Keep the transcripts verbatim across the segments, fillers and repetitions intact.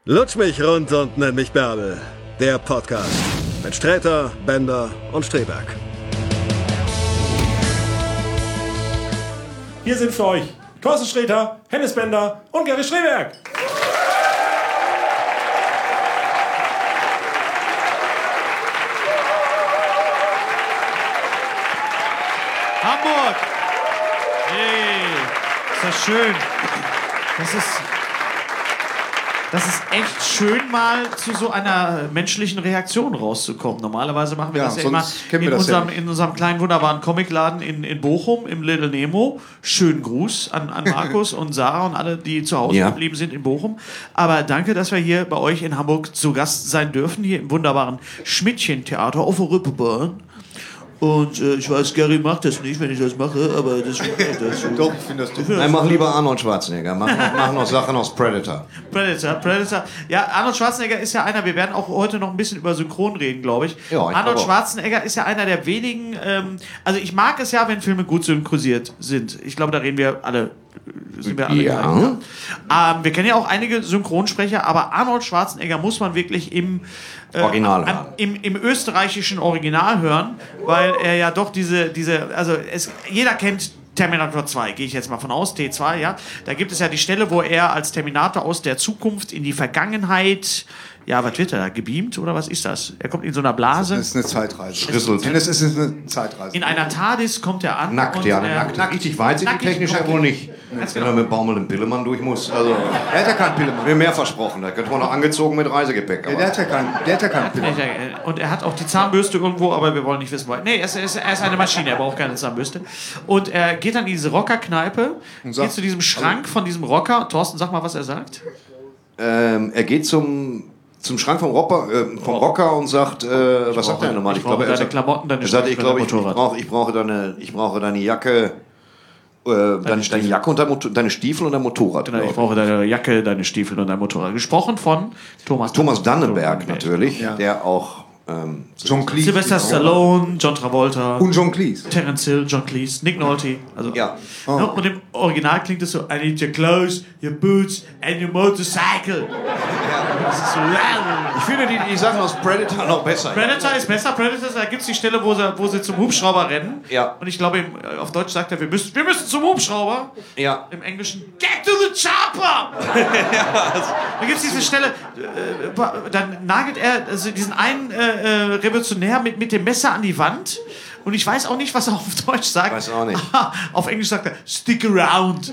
Lutsch mich rund und nenn mich Bärbel. Der Podcast mit Sträter, Bender und Streberg. Hier sind für euch Thorsten Sträter, Hennes Bender und Gary Streberg. Hamburg! Hey, ist das schön. Das ist, das ist echt schön, mal zu so einer menschlichen Reaktion rauszukommen. Normalerweise machen wir Ja, das ja sonst immer kennen wir in, das ja unserem, nicht. in unserem kleinen, wunderbaren Comicladen in, in Bochum, im Little Nemo. Schönen Gruß an, an Markus und Sarah und alle, die zu Hause Ja. geblieben sind in Bochum. Aber danke, dass wir hier bei euch in Hamburg zu Gast sein dürfen, hier im wunderbaren Schmidtchen-Theater auf der Rüppebahn. Und äh, ich weiß, Gary macht das nicht, wenn ich das mache, aber das, das Doch, ich finde das doof. Nein, mach lieber Arnold Schwarzenegger. Mach, mach noch Sachen aus Predator. Predator, Predator. Ja, Arnold Schwarzenegger ist ja einer, wir werden auch heute noch ein bisschen über Synchron reden, glaube ich. Ja, ich Arnold glaub auch. Schwarzenegger ist ja einer der wenigen, ähm, also ich mag es ja, wenn Filme gut synchronisiert sind. Ich glaube, da reden wir alle, sind wir alle Ja. gleich, ja. Ähm, wir kennen ja auch einige Synchronsprecher, aber Arnold Schwarzenegger muss man wirklich im äh, Original am, hören. im, im österreichischen Original hören, weil er ja doch diese, diese also es, jeder kennt Terminator zwei, gehe ich jetzt mal von aus, T zwei, ja. Da gibt es ja die Stelle, wo er als Terminator aus der Zukunft in die Vergangenheit, ja, was wird er da, gebeamt oder was ist das? Er kommt in so einer Blase. Das ist eine Zeitreise. Schrisselt. Das ist eine Zeitreise. In einer TARDIS kommt er an. Nackt, und, ja. äh, Nackt. Richtig weit sind die nackig technisch ja kommt wohl er. nicht. Ganz Wenn genau. er mit Baumel und Pillemann durch muss. Also, Der hat ja keinen Pillemann. mir mehr versprochen. Da könnte man noch angezogen mit Reisegepäck. Ja, Aber der hat ja keinen, der hat ja keinen Pillemann. Und er hat auch die Zahnbürste irgendwo, aber wir wollen nicht wissen, wo. Nee, er ist, er ist, er ist eine Maschine, er braucht keine Zahnbürste. Und er geht dann in diese Rockerkneipe, sagt- geht zu diesem Schrank von diesem Rocker. Thorsten, sag mal, was er sagt. ähm, er geht zum, zum Schrank vom, Rocker, äh, vom Rocker und sagt, äh, was sagt er nochmal? ich brauche er deine sagt- Klamotten, deine Er sagt, ich Stiefel, glaube, dein ich, ich, Motorrad. brauche, ich, brauche deine, ich brauche deine Jacke, äh, deine, deine Jacke und dein Motor, deine Stiefel und dein Motorrad. Genau, glaub ich brauche deine Jacke, deine Stiefel und dein Motorrad. Gesprochen von Thomas Thomas Dannenberg Dannenberg. natürlich, Ja. der auch ähm, John Cleese. Sylvester Stallone, John Travolta, Und John Cleese. Terence Hill, John Cleese, Nick Nolte. Also, Ja. Ne, und im Original klingt es so: I need your clothes, your boots and your motorcycle. Das ist so. Ich finde die, die Sachen aus Predator noch besser. Predator ist besser. Predator, da gibt es die Stelle, wo sie, wo sie zum Hubschrauber rennen. Ja. Und ich glaube, im, auf Deutsch sagt er, wir müssen, wir müssen zum Hubschrauber. Ja. Im Englischen, get to the chopper! Da gibt es diese Stelle, äh, dann nagelt er also diesen einen äh, äh, Revolutionär mit, mit dem Messer an die Wand. Und ich weiß auch nicht, was er auf Deutsch sagt. Weiß auch nicht. Auf Englisch sagt er, stick around.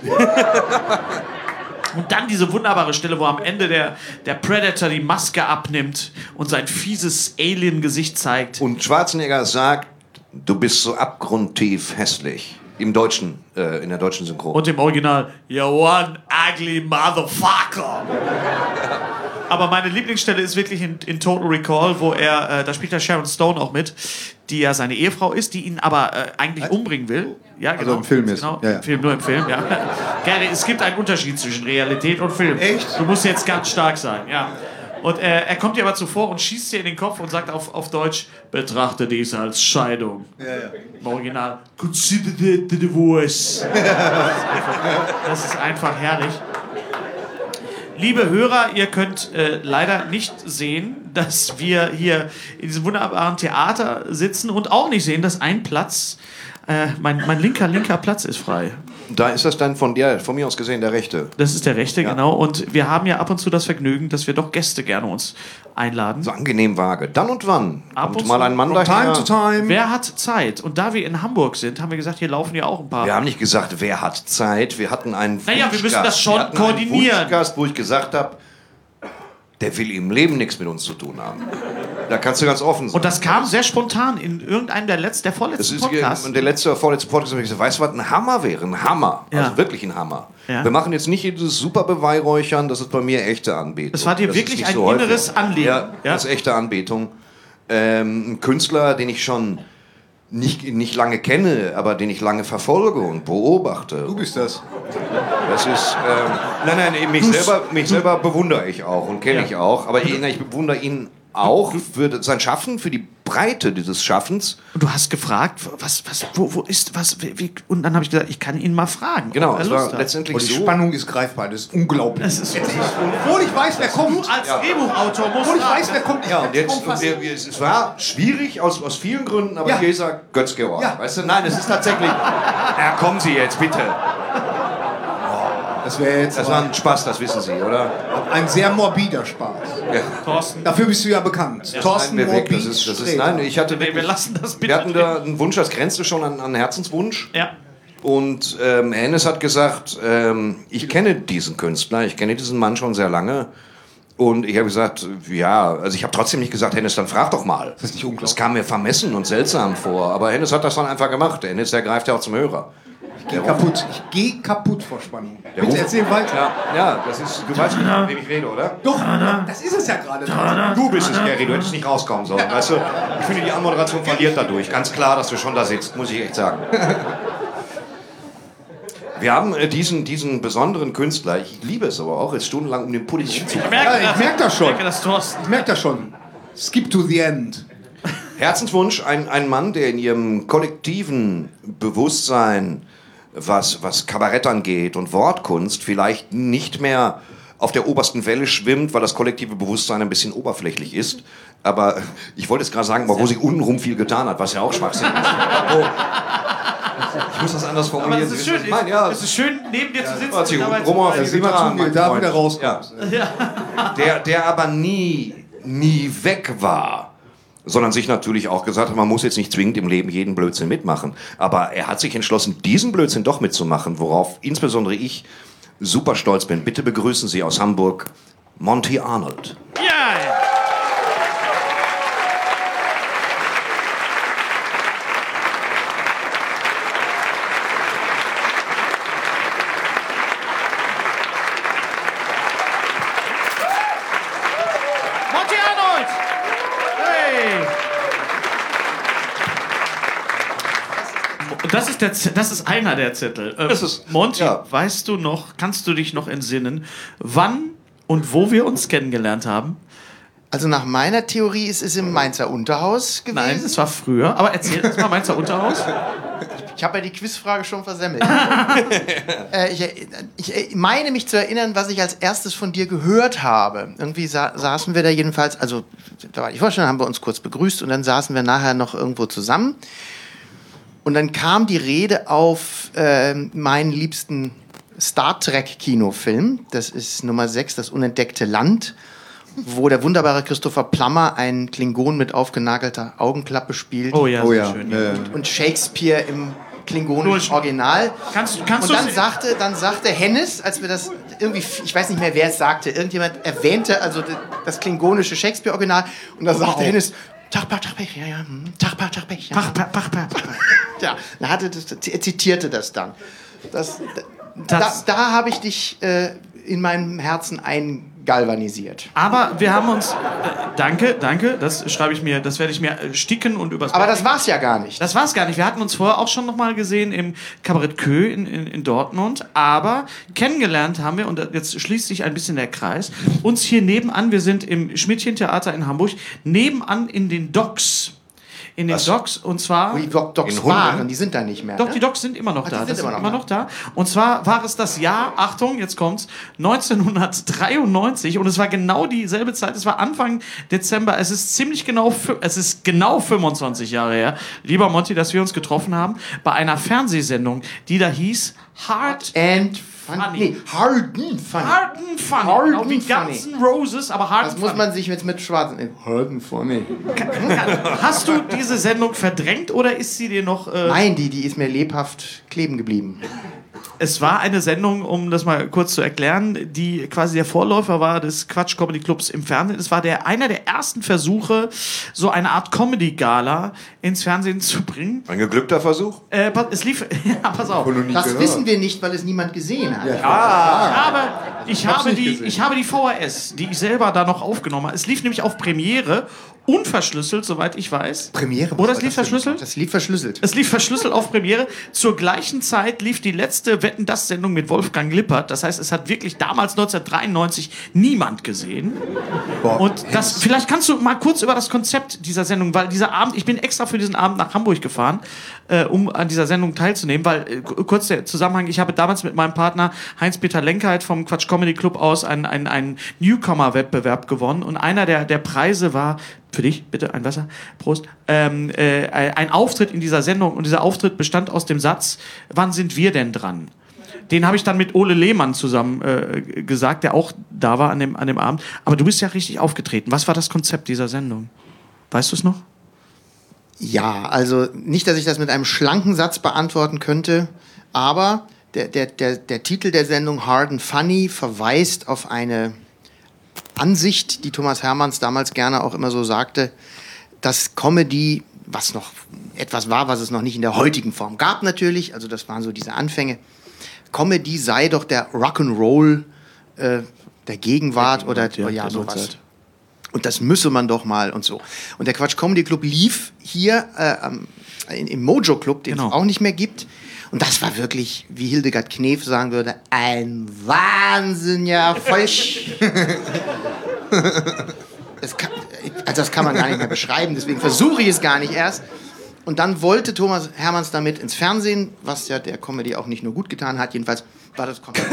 Und dann diese wunderbare Stelle, wo am Ende der, der Predator die Maske abnimmt und sein fieses Alien-Gesicht zeigt. Und Schwarzenegger sagt, du bist so abgrundtief hässlich. Im Deutschen, äh, in der deutschen Synchron. Und im Original, you one ugly motherfucker. Aber meine Lieblingsstelle ist wirklich in, in Total Recall, wo er, äh, da spielt ja Sharon Stone auch mit, die ja seine Ehefrau ist, die ihn aber äh, eigentlich umbringen will. Ja, genau. Also im Film jetzt. Genau, Ja, ja. im Film, nur im Film, ja. Gary, es gibt einen Unterschied zwischen Realität und Film. Echt? Du musst jetzt ganz stark sein, ja. Und äh, er kommt ihr aber zuvor und schießt ihr in den Kopf und sagt auf, auf Deutsch, betrachte dies als Scheidung. Ja, ja. Im Original, consider it the divorce. Das ist einfach, das ist einfach herrlich. Liebe Hörer, ihr könnt äh, leider nicht sehen, dass wir hier in diesem wunderbaren Theater sitzen und auch nicht sehen, dass ein Platz, äh, mein, mein linker, linker Platz ist frei. Da ist das dann von dir, von mir aus gesehen, der rechte. Das ist der rechte, Ja. genau. Und wir haben ja ab und zu das Vergnügen, dass wir doch Gäste gerne uns einladen. So angenehm vage. Dann und wann Ab kommt und mal zu. ein Mann From daher. time to time. Wer hat Zeit? Und da wir in Hamburg sind, haben wir gesagt, hier laufen ja auch ein paar. Wir haben nicht gesagt, wer hat Zeit. Wir hatten einen Naja, wir müssen Wunschgast. das schon wir hatten koordinieren. Einen Wunschgast, wo ich gesagt habe, der will im Leben nichts mit uns zu tun haben. Da kannst du ganz offen sein. Und das kam sehr spontan in irgendeinem der letzten, der Das vorletzten ist Podcasts. der letzte, vorletzte Podcast, habe ich gesagt, weißt du, was ein Hammer wäre? Ein Hammer. Ja. Also wirklich ein Hammer. Ja. Wir machen jetzt nicht dieses super Beweihräuchern, das ist bei mir echte Anbetung. Das war dir ist wirklich nicht ein häufig. inneres Anliegen. Ja, Ja. das ist echte Anbetung. Ähm, ein Künstler, den ich schon nicht, nicht lange kenne, aber den ich lange verfolge und beobachte. Du bist das. Das ist, ähm, nein, nein, mich selber, mich selber bewundere ich auch und kenne Ja. ich auch, aber ich, ich bewundere ihn auch für sein Schaffen, für die Breite dieses Schaffens. Und du hast gefragt, was, was, wo, wo ist, was, wie, und dann habe ich gesagt, ich kann ihn mal fragen. Genau, ob er es Lust war hat. letztendlich Und die so. Spannung ist greifbar, das ist unglaublich. Das ist Obwohl ich weiß, wer kommt. als Drehbuchautor musst Obwohl ich fragen. weiß, wer kommt. Ja, und jetzt, und wir, wir, es war schwierig aus, aus vielen Gründen, aber Ja. ich sage Götz-Georg. Ja. Weißt du, nein, es ist tatsächlich. Ja, kommen Sie jetzt, bitte. Das wäre jetzt Das war ein Spaß, das wissen Sie, oder? ein sehr morbider Spaß. Thorsten, Dafür bist du ja bekannt. Thorsten Nein, wir weg. Morbid Das ist, das ist, Sträter. nein, ich hatte nee, wir wirklich, lassen das bitte. wir hatten da einen Wunsch, das grenzte schon an, an Herzenswunsch. Ja. Und ähm, Hennes hat gesagt, ähm, ich kenne diesen Künstler, ich kenne diesen Mann schon sehr lange. Und ich habe gesagt, ja, also ich habe trotzdem nicht gesagt, Hennes, dann frag doch mal. Das ist nicht unglaublich. Das kam mir vermessen und seltsam vor. Aber Hennes hat das dann einfach gemacht. Hennes, der greift ja auch zum Hörer. Ich gehe kaputt. Ich gehe kaputt vor Spannung. Bitte Ruf- erzähl weiter. Ja, ja, das ist, du weißt nicht, mit wem ich rede, oder? Doch, das ist es ja gerade. Du bist es, Gary, du hättest nicht rauskommen sollen. Weißt du, ich finde, die Anmoderation verliert dadurch. Ganz klar, dass du schon da sitzt, muss ich echt sagen. Wir haben äh, diesen, diesen besonderen Künstler, ich liebe es aber auch, jetzt stundenlang um den Pudding zu. Ich merke, Ja, ich merk das schon. Ich merke das, Thorsten. Ich merke das schon. Skip to the end. Herzenswunsch, ein, ein Mann, der in ihrem kollektiven Bewusstsein, was, was Kabarett angeht und Wortkunst, vielleicht nicht mehr auf der obersten Welle schwimmt, weil das kollektive Bewusstsein ein bisschen oberflächlich ist. Aber ich wollte jetzt gerade sagen, aber wo sich untenrum viel getan hat, was ja auch Schwachsinn ist. Oh. Ich muss das anders Aber formulieren. es ist Sie schön, wissen, was ich meine. Ja, es ist schön, neben dir zu sitzen. hat sich und dabei untenrum auch zu viel bleiben. Sieh mal getan, zu, wie mein du da Freund. wieder rauskommst. Ja. Der, der aber nie, nie weg war. Sondern sich natürlich auch gesagt hat, man muss jetzt nicht zwingend im Leben jeden Blödsinn mitmachen. Aber er hat sich entschlossen, diesen Blödsinn doch mitzumachen, worauf insbesondere ich super stolz bin. Bitte begrüßen Sie aus Hamburg Monty Arnold. Ja, ja. Monty Arnold! Hey! Das ist, der, Z- das ist einer der Zettel. Ähm, Das ist- Monty, ja. weißt du noch, kannst du dich noch entsinnen, wann und wo wir uns kennengelernt haben? Also nach meiner Theorie ist es im Mainzer Unterhaus gewesen. Nein, es war früher. Aber erzähl uns mal Mainzer Unterhaus. Ich habe ja die Quizfrage schon versemmelt. äh, ich, erinner- ich meine mich zu erinnern, was ich als erstes von dir gehört habe. Irgendwie sa saßen wir da jedenfalls, also da war ich vorstellen, haben wir uns kurz begrüßt und dann saßen wir nachher noch irgendwo zusammen. Und dann kam die Rede auf äh, meinen liebsten Star Trek Kinofilm. Das ist Nummer sechs, das unentdeckte Land, wo der wunderbare Christopher Plummer einen Klingon mit aufgenagelter Augenklappe spielt. Oh ja, Oh sehr ja. schön. Äh, Und Shakespeare im klingonischen Nur- Original. Kannst, kannst Und du dann sagte, dann sagte Hennes, als wir das irgendwie, ich weiß nicht mehr, wer es sagte, irgendjemand erwähnte also d- das klingonische Shakespeare-Original und dann sagte Hennes, Tag, Tag, Tag, ja, ja, hm, Tag, Tag, Tag, ja. Pach, pach, pach, pach. Ja, er, hatte das, er zitierte das dann. Das, Das- da da habe ich dich äh, in meinem Herzen eingalvanisiert. Aber wir haben uns. Äh, danke, danke. Das schreibe ich mir, das werde ich mir äh, sticken und übers. Aber das war's ja gar nicht. Das war's gar nicht. Wir hatten uns vorher auch schon noch mal gesehen im Kabarett Kö in, in, in Dortmund. Aber kennengelernt haben wir, und jetzt schließt sich ein bisschen der Kreis, uns hier nebenan, wir sind im Schmidtchen-Theater in Hamburg, nebenan in den Docks. In den Was? Docks, und zwar... Wo die Doc Docs In Hunde? waren, die sind da nicht mehr. Doch, ne? die Docs sind immer noch Ach, da. die Das sind sind immer noch immer noch da. Und zwar war es das Jahr, Achtung, jetzt kommt's, neunzehnhundertdreiundneunzig. Und es war genau dieselbe Zeit. Es war Anfang Dezember. Es ist ziemlich genau, fü- es ist genau fünfundzwanzig Jahre her, lieber Monty, dass wir uns getroffen haben bei einer Fernsehsendung, die da hieß Hard And Funny. funny. Nee, Harden Funny. Hard and Funny. Hard Genau and wie Funny. Guns N' Roses, aber Hard Das and muss Funny. man sich jetzt mit Schwarzen... Harden Funny. Hast du diese Sendung verdrängt oder ist sie dir noch... Äh, Nein, die, die ist mir lebhaft kleben geblieben. Es war eine Sendung, um das mal kurz zu erklären, die quasi der Vorläufer war des Quatsch Comedy Clubs im Fernsehen. Es war der, einer der ersten Versuche, so eine Art Comedy-Gala ins Fernsehen zu bringen. Ein geglückter Versuch? Äh, pass- es lief, ja, pass auf. Das wissen wir nicht, weil es niemand gesehen hat. Aber ich habe, nicht die, gesehen. ich habe die V H S, die ich selber da noch aufgenommen habe. Es lief nämlich auf Premiere, unverschlüsselt, soweit ich weiß. Premiere. Oder was es war lief das denn? verschlüsselt? Das lief verschlüsselt. Es lief verschlüsselt auf Premiere. Zur gleichen Zeit lief die letzte erste Wetten-dass-Sendung mit Wolfgang Lippert. Das heißt, es hat wirklich damals neunzehnhundertdreiundneunzig niemand gesehen. Boah, Und das, vielleicht kannst du mal kurz über das Konzept dieser Sendung, weil dieser Abend, ich bin extra für diesen Abend nach Hamburg gefahren, äh, um an dieser Sendung teilzunehmen, weil, äh, kurz der Zusammenhang, ich habe damals mit meinem Partner Heinz-Peter Lenkheit vom Quatsch Comedy Club aus einen, einen, einen Newcomer-Wettbewerb gewonnen und einer der, der Preise war, für dich, bitte, ein Wasser, Prost, ähm, äh, ein Auftritt in dieser Sendung und dieser Auftritt bestand aus dem Satz, wann sind wir denn dran? Den habe ich dann mit Ole Lehmann zusammen äh, gesagt, der auch da war an dem, an dem Abend. Aber du bist ja richtig aufgetreten. Was war das Konzept dieser Sendung? Weißt du es noch? Ja, also nicht, dass ich das mit einem schlanken Satz beantworten könnte, aber der, der, der, der Titel der Sendung Hard and Funny verweist auf eine Ansicht, die Thomas Hermanns damals gerne auch immer so sagte, dass Comedy, was noch etwas war, was es noch nicht in der heutigen Form gab natürlich, also das waren so diese Anfänge, Comedy sei doch der Rock'n'Roll äh, der Gegenwart oder ja, ja sowas. Und das müsse man doch mal und so. Und der Quatsch Comedy Club lief hier äh, im Mojo Club, den genau. es auch nicht mehr gibt. Und das war wirklich, wie Hildegard Knef sagen würde, ein Wahnsinn, ja, voll. das, kann, also das kann man gar nicht mehr beschreiben, deswegen versuche ich es gar nicht erst. Und dann wollte Thomas Hermanns damit ins Fernsehen, was ja der Comedy auch nicht nur gut getan hat, jedenfalls war das Konzept.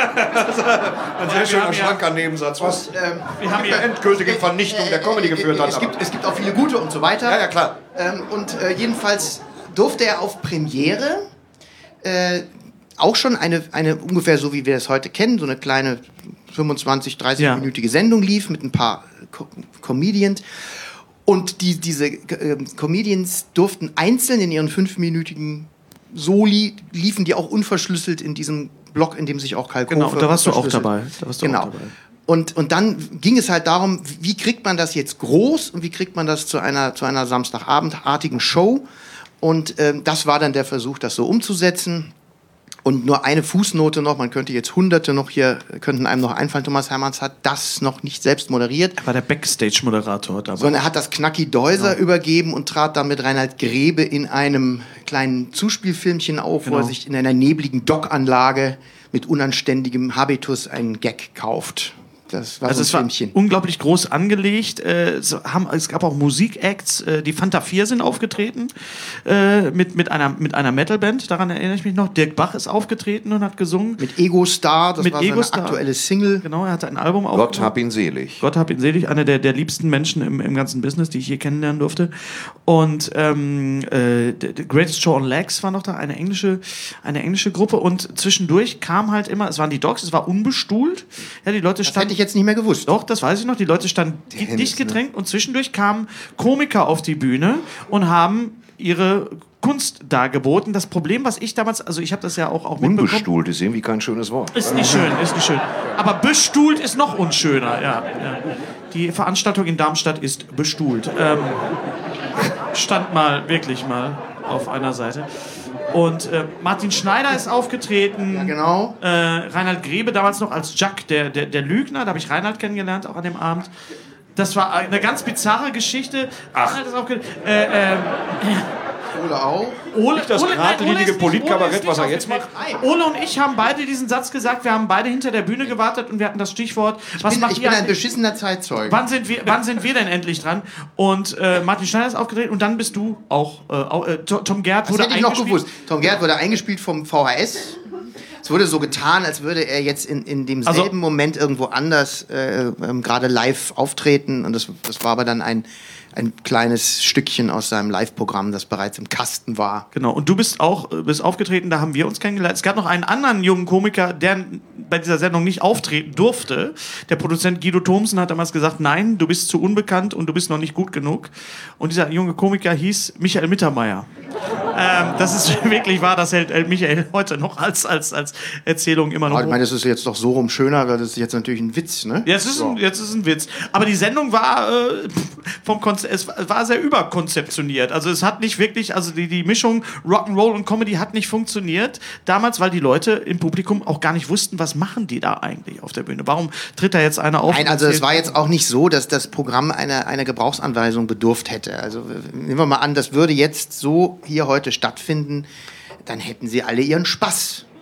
Ein sehr schöner, schlanker Nebensatz, was ähm, wir haben hier endgültige Vernichtung äh, der Comedy geführt hat. Es gibt, es gibt auch viele gute und so weiter. Ja, ja, klar. Ähm, und äh, jedenfalls durfte er auf Premiere äh, auch schon eine, eine, ungefähr so wie wir es heute kennen, so eine kleine fünfundzwanzig, dreißig-minütige ja. Sendung lief mit ein paar Co- Comedians. Und die, diese äh, Comedians durften einzeln in ihren fünfminütigen Soli, liefen die auch unverschlüsselt in diesem Blog, in dem sich auch Kalkofe... Genau, da warst du auch dabei. Da warst du genau. auch dabei. Und, und dann ging es halt darum, wie kriegt man das jetzt groß und wie kriegt man das zu einer, zu einer Samstagabendartigen Show. Und ähm, das war dann der Versuch, das so umzusetzen. Und nur eine Fußnote noch, man könnte jetzt Hunderte noch hier, könnten einem noch einfallen, Thomas Hermanns hat das noch nicht selbst moderiert. Er war der Backstage-Moderator dabei. Sondern er hat das Knacki Deuser genau. übergeben und trat dann mit Reinhard Grebe in einem kleinen Zuspielfilmchen auf, genau. wo er sich in einer nebligen Dockanlage mit unanständigem Habitus einen Gag kauft. Das war also so ein es Filmchen. war unglaublich groß angelegt. Äh, es, haben, es gab auch Musikacts. Äh, die Fanta vier sind aufgetreten äh, mit, mit einer, mit einer Metalband. Daran erinnere ich mich noch. Dirk Bach ist aufgetreten und hat gesungen. Mit Ego Star, das mit war Ego seine aktuelle Single. Genau, er hatte ein Album aufgenommen. Gott hab ihn selig. Gott hab ihn selig. Einer der, der liebsten Menschen im, im ganzen Business, die ich je kennenlernen durfte. Und ähm, äh, The Greatest Show on Legs war noch da, eine englische, eine englische Gruppe. Und zwischendurch kam halt immer, es waren die Dogs, es war unbestuhlt. Ja, die Leute das standen, hätte ich jetzt nicht mehr gewusst. Doch, das weiß ich noch. Die Leute standen Tennis, dicht gedrängt ne? und zwischendurch kamen Komiker auf die Bühne und haben ihre Kunst dargeboten. Das Problem, was ich damals, also ich habe das ja auch, auch mitbekommen. Unbestuhlt ist irgendwie kein schönes Wort. Ist nicht schön, ist nicht schön. Aber bestuhlt ist noch unschöner, ja. ja. Die Veranstaltung in Darmstadt ist bestuhlt. Ähm, stand mal, wirklich mal auf einer Seite. Und äh, Martin Schneider ist aufgetreten. Ja, genau. Äh, Reinhard Grebe, damals noch als Jack, der, der, der Lügner. Da habe ich Reinhard kennengelernt, auch an dem Abend. Das war eine ganz bizarre Geschichte. Ach. Ist aufge- äh, äh, Ole auch. Ole, Nicht das Ole, geradlinige Ole ist nicht- Politkabarett, Ole ist was er nicht jetzt macht. Ole und ich haben beide diesen Satz gesagt. Wir haben beide hinter der Bühne gewartet und wir hatten das Stichwort. Ich was bin, macht ich ihr bin ein eigentlich? beschissener Zeitzeuge. Wann sind wir, wann sind wir denn endlich dran? Und äh, Martin Schneider ist aufgedreht und dann bist du auch. Äh, auch äh, Tom Gerhardt Das wurde hätte ich noch eingespielt. gewusst. Tom Gerhardt wurde eingespielt vom V H S. Es wurde so getan, als würde er jetzt in, in demselben Also, Moment irgendwo anders äh, ähm, gerade live auftreten. Und das, das war aber dann ein, ein kleines Stückchen aus seinem Live-Programm, das bereits im Kasten war. Genau, und du bist auch äh, bist aufgetreten, da haben wir uns kennengelernt. Es gab noch einen anderen jungen Komiker, der bei dieser Sendung nicht auftreten durfte. Der Produzent Guido Thomsen hat damals gesagt, nein, du bist zu unbekannt und du bist noch nicht gut genug. Und dieser junge Komiker hieß Michael Mittermeier. Ähm, das ist wirklich wahr, das hält Michael heute noch als, als, als Erzählung immer noch. Ich meine, das ist jetzt doch so rum schöner, weil das ist jetzt natürlich ein Witz, ne? Jetzt ist, ein, jetzt ist ein Witz. Aber die Sendung war äh, vom Konze- es war sehr überkonzeptioniert. Also es hat nicht wirklich, also die, die Mischung Rock'n'Roll und Comedy hat nicht funktioniert damals, weil die Leute im Publikum auch gar nicht wussten, was machen die da eigentlich auf der Bühne. Warum tritt da jetzt einer auf? Nein, also es war jetzt auch nicht so, dass das Programm einer eine Gebrauchsanweisung bedurft hätte. Also nehmen wir mal an, das würde jetzt so hier heute stattfinden, dann hätten sie alle ihren Spaß.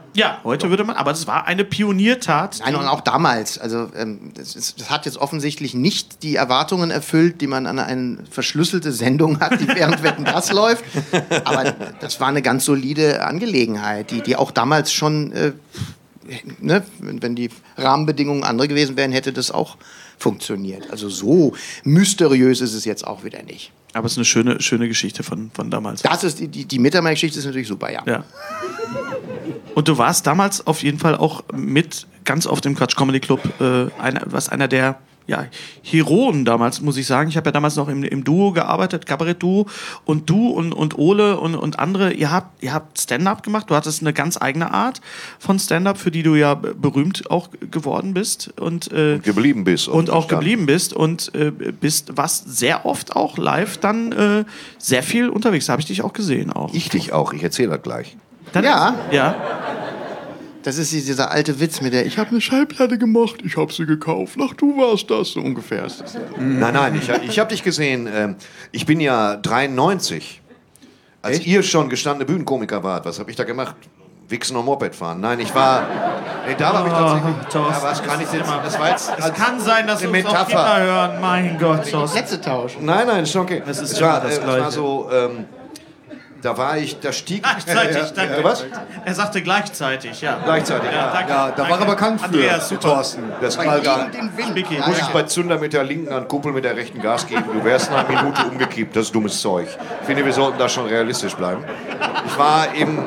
Ja, heute würde man, aber es war eine Pioniertat. Nein, und auch damals. Also ähm, das, ist, das hat jetzt offensichtlich nicht die Erwartungen erfüllt, die man an eine verschlüsselte Sendung hat, die während Wetten, das läuft. Aber das war eine ganz solide Angelegenheit, die, die auch damals schon, äh, ne, wenn, wenn die Rahmenbedingungen andere gewesen wären, hätte das auch funktioniert. Also so mysteriös ist es jetzt auch wieder nicht. Aber es ist eine schöne, schöne Geschichte von, von damals. Das ist die, die, die Mittermeier-Geschichte ist natürlich super, ja. Ja. Und du warst damals auf jeden Fall auch mit ganz oft im Quatsch Comedy Club, äh, einer, was einer der ja, Heroen damals, muss ich sagen. Ich habe ja damals noch im, im Duo gearbeitet, Kabarett-Duo. Und du und, und Ole und, und andere, ihr habt, ihr habt Stand-up gemacht. Du hattest eine ganz eigene Art von Stand-up, für die du ja berühmt auch geworden bist. Und, äh, Und geblieben bist. und auch geblieben bist und äh, bist, warst sehr oft auch live dann äh, sehr viel unterwegs. Da habe ich dich auch gesehen. Auch. Ich dich auch, ich erzähle das gleich. Dann, Ja. Ja. Das ist dieser alte Witz mit der, ich habe eine Schallplatte gemacht, ich habe sie gekauft, ach du warst das, so ungefähr ist das. Nein, nein, ich, ich habe dich gesehen. Ähm, ich bin ja dreiundneunzig. Als Echt? ihr schon gestandene Bühnenkomiker wart, was habe ich da gemacht? Wichsen und Moped fahren. Nein, ich war. Nee, da war ich tatsächlich. Thorsten, Ja, was kann ich jetzt? Das war jetzt. Es kann sein, dass eine uns auch Metapher. Kinder hören. Mein Gott, Thorsten. Plätze tauschen. Nein, nein, ist schon okay. Das ist es immer war, das äh, es Gleiche. war so. Ähm, da war ich, da stieg. Gleichzeitig, danke. Äh, was? Er sagte gleichzeitig, ja. Gleichzeitig. Ja, danke. Ja, da war er bekannt für, Andreas, super. Thorsten. Das Weil da, Den Wind. Vicky, Ja, muss ja. ich bei Zunder mit der linken an Kuppel mit der rechten Gas geben. Du wärst nach einer Minute umgekippt. Das ist dummes Zeug. Ich finde, wir sollten da schon realistisch bleiben. Ich war im.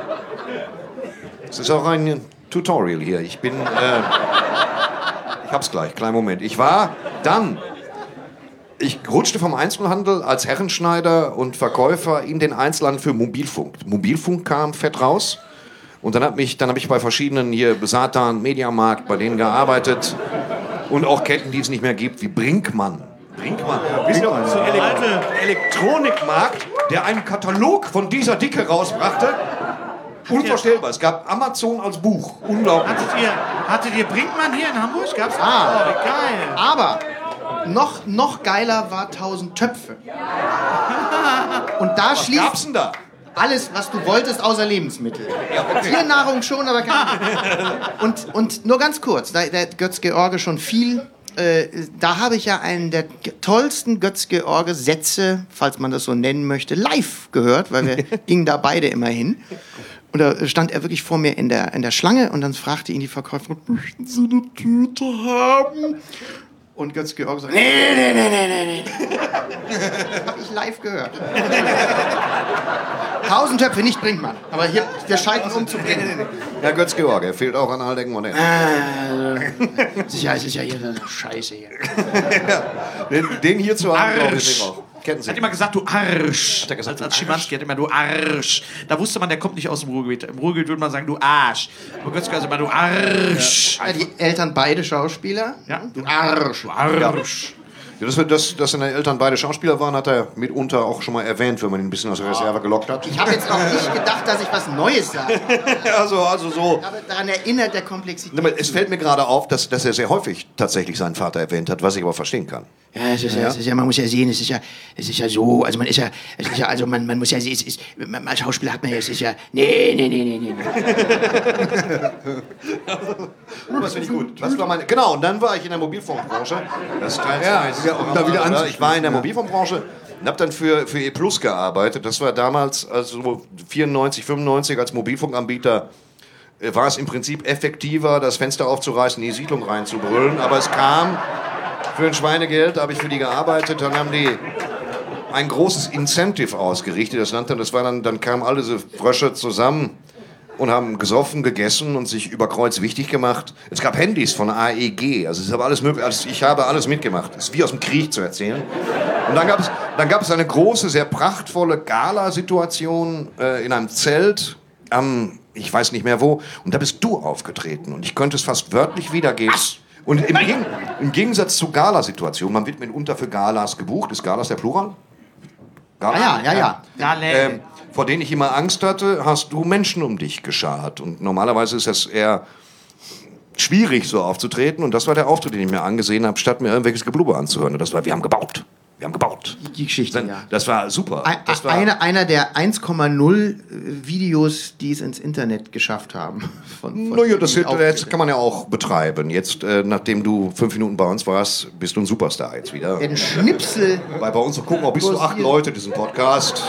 Es ist auch ein Tutorial hier. Ich bin. Äh, ich hab's gleich. Kleinen Moment. Ich war dann. Ich rutschte vom Einzelhandel als Herrenschneider und Verkäufer in den Einzelhandel für Mobilfunk. Mobilfunk kam fett raus. Und dann habe ich, dann hab ich bei verschiedenen hier, Satan, Mediamarkt, bei denen gearbeitet. Und auch Ketten, die es nicht mehr gibt, wie Brinkmann. Brinkmann. Wisst ihr, so ein Alte. Elektronikmarkt, der einen Katalog von dieser Dicke rausbrachte. Unvorstellbar. Es gab Amazon als Buch. Unglaublich. Hattet ihr, hattet ihr Brinkmann hier in Hamburg? Gab's? Ah. Oh, wie geil. Aber noch, noch geiler war tausend Töpfe. Und da Was schließt gab's denn da? alles, was du wolltest, außer Lebensmittel. Ja, okay. Tiernahrung schon, aber keine. und, und nur ganz kurz, da der Götz-George schon viel. Äh, da habe ich ja einen der ge- tollsten Götz-George-Sätze, falls man das so nennen möchte, live gehört, weil wir gingen da beide immer hin. Und da stand er wirklich vor mir in der, in der Schlange und dann fragte ihn die Verkäuferin, möchten Sie eine Tüte haben? Und Götz-George so, nee, nee, nee, nee, nee, nee. Das habe ich live gehört. Tausend Töpfe, nicht Brinkmann. Aber hier, wir scheitern umzubringen. Ja, Götz-George, er fehlt auch an Aldecken und Sicher, es ist ja hier so eine Scheiße hier. den, den hier zu haben, glaube Arsch. ich, auch. Kennen Sie Hat immer gesagt, du Arsch. er gesagt, als du als Schimanski hat immer, du Arsch. Da wusste man, der kommt nicht aus dem Ruhrgebiet. Im Ruhrgebiet würde man sagen, du Arsch. Aber Götz sagt immer, du Arsch. Ja, die Eltern beide Schauspieler. Ja. Du Arsch. Du Arsch. Ja, dass, wir- dass, dass seine Eltern beide Schauspieler waren, hat er mitunter auch schon mal erwähnt, wenn man ihn ein bisschen aus der Reserve gelockt hat. Ich habe jetzt auch nicht gedacht, dass ich was Neues sage. Also, also so. Ich habe daran erinnert, der Komplexität. Aber es fällt mir gerade auf, dass, dass er sehr häufig tatsächlich seinen Vater erwähnt hat, was ich aber verstehen kann. Ja, es ist ja, es ist ja, man muss ja sehen, es ist ja, es ist ja so, also man ist ja, es ist ja, also man, man muss ja sehen, es ist, man, als Schauspieler hat man ja, es ist ja, nee, nee, nee, nee, nee. Das finde ich gut. Das war meine, genau, und dann war ich in der Mobilfunkbranche. Das teilt Ja, eins. ja, um da wieder Ja, anzuschließen, Ich war in der ja. Mobilfunkbranche und habe dann für, für E Plus gearbeitet. Das war damals, also vierundneunzig, fünfundneunzig als Mobilfunkanbieter, äh, war es im Prinzip effektiver, das Fenster aufzureißen, in die Siedlung reinzubrüllen. Aber es kam für ein Schweinegeld, da habe ich für die gearbeitet. Dann haben die ein großes Incentive ausgerichtet. Das nannte, das war dann, dann kamen alle diese Frösche zusammen und haben gesoffen, gegessen und sich über Kreuz wichtig gemacht. Es gab Handys von A E G, also es ist aber alles möglich. Also ich habe alles mitgemacht. Es ist wie aus dem Krieg zu erzählen. Und dann gab es, dann gab es eine große, sehr prachtvolle Gala-Situation äh, in einem Zelt am, ich weiß nicht mehr wo. Und da bist du aufgetreten und ich könnte es fast wörtlich wiedergeben. Und im, Geg im Gegensatz zur Gala-Situation, man wird mitunter für Galas gebucht. Ist Galas der Plural? Gala? Ja, ja, ja, ja. Galle. Ähm, vor denen ich immer Angst hatte, hast du Menschen um dich geschart. Und normalerweise ist es eher schwierig, so aufzutreten. Und das war der Auftritt, den ich mir angesehen habe, statt mir irgendwelches Geblubber anzuhören. Und das war, wir haben gebaut. Wir haben gebaut. Die Geschichte, Dann, ja. Das war super. Ein, Das war, einer, einer der eins Komma null Videos, die es ins Internet geschafft haben. Von, von naja, das, den das kann man ja auch betreiben. Jetzt, äh, nachdem du fünf Minuten bei uns warst, bist du ein Superstar jetzt wieder. Den Schnipsel. Weil bei uns, so gucken, bis zu acht Leute diesen Podcast.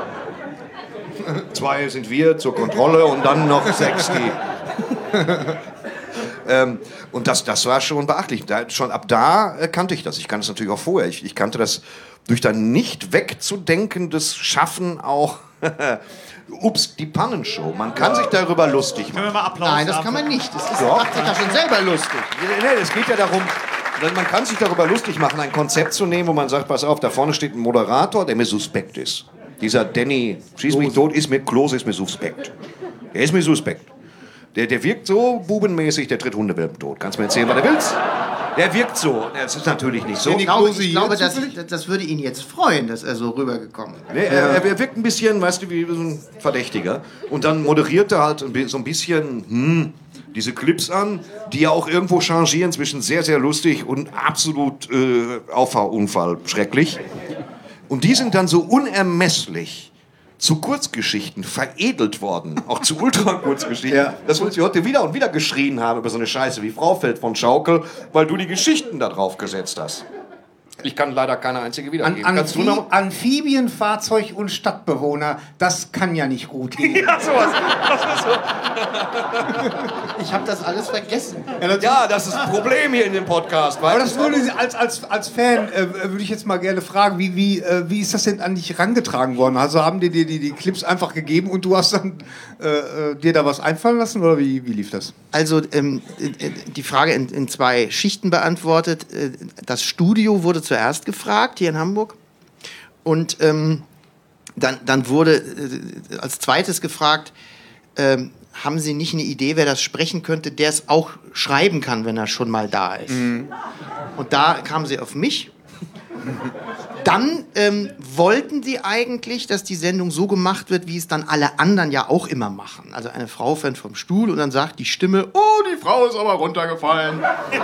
Zwei sind wir zur Kontrolle und dann noch sechs, die... ähm, und das, das war schon beachtlich. Da, schon ab da äh, kannte ich das. Ich kannte es natürlich auch vorher. Ich, ich kannte das durch dein nicht wegzudenkendes Schaffen auch... Ups, die Pannenshow. Man kann sich darüber lustig machen. Können wir mal Applaus Nein, das haben? kann man nicht. Das ist, Doch. macht sich ja schon selber lustig. Nee, es geht ja darum, man kann sich darüber lustig machen, ein Konzept zu nehmen, wo man sagt, pass auf, da vorne steht ein Moderator, der mir suspekt ist. Dieser Danny, schieß mich tot, ist mir, Klose ist mir suspekt. Der ist mir suspekt. Der, der wirkt so bubenmäßig, der tritt Hundewelpen tot. Kannst mir erzählen, was du willst? Der wirkt so. Das ist natürlich nicht so. Ich glaube, Klose ich hier glaube das, zufällig? das würde ihn jetzt freuen, dass er so rübergekommen ist. Nee, er, er wirkt ein bisschen, weißt du, wie so ein Verdächtiger. Und dann moderiert er halt so ein bisschen hm, diese Clips an, die ja auch irgendwo changieren zwischen sehr, sehr lustig und absolut äh, Auffahrunfall schrecklich. Und die sind dann so unermesslich zu Kurzgeschichten veredelt worden, auch zu Ultra-Kurzgeschichten, Ja. dass wir uns hier heute wieder und wieder geschrien haben über so eine Scheiße wie Frau fällt von Schaukel, weil du die Geschichten da drauf gesetzt hast. Ich kann leider keine einzige An, wiedergeben. Kannst du noch? Amphi Amphibien, Fahrzeug und Stadtbewohner, das kann ja nicht gut gehen. Ja, sowas. Ich habe das alles vergessen. Ja, das ist ein Problem hier in dem Podcast. Weil Aber das würde Sie als, als, als Fan, äh, würde ich jetzt mal gerne fragen, wie, wie, äh, wie ist das denn an dich herangetragen worden? Also haben die dir die, die Clips einfach gegeben und du hast dann äh, äh, dir da was einfallen lassen oder wie, wie lief das? Also ähm, äh, die Frage in, in zwei Schichten beantwortet. Äh, Das Studio wurde zuerst gefragt, hier in Hamburg. Und ähm, dann, dann wurde äh, als zweites gefragt, ähm, haben Sie nicht eine Idee, wer das sprechen könnte, der es auch schreiben kann, wenn er schon mal da ist? Mhm. Und da kamen sie auf mich. Dann ähm, wollten sie eigentlich, dass die Sendung so gemacht wird, wie es dann alle anderen ja auch immer machen. Also eine Frau fällt vom Stuhl und dann sagt die Stimme, oh, die Frau ist aber runtergefallen.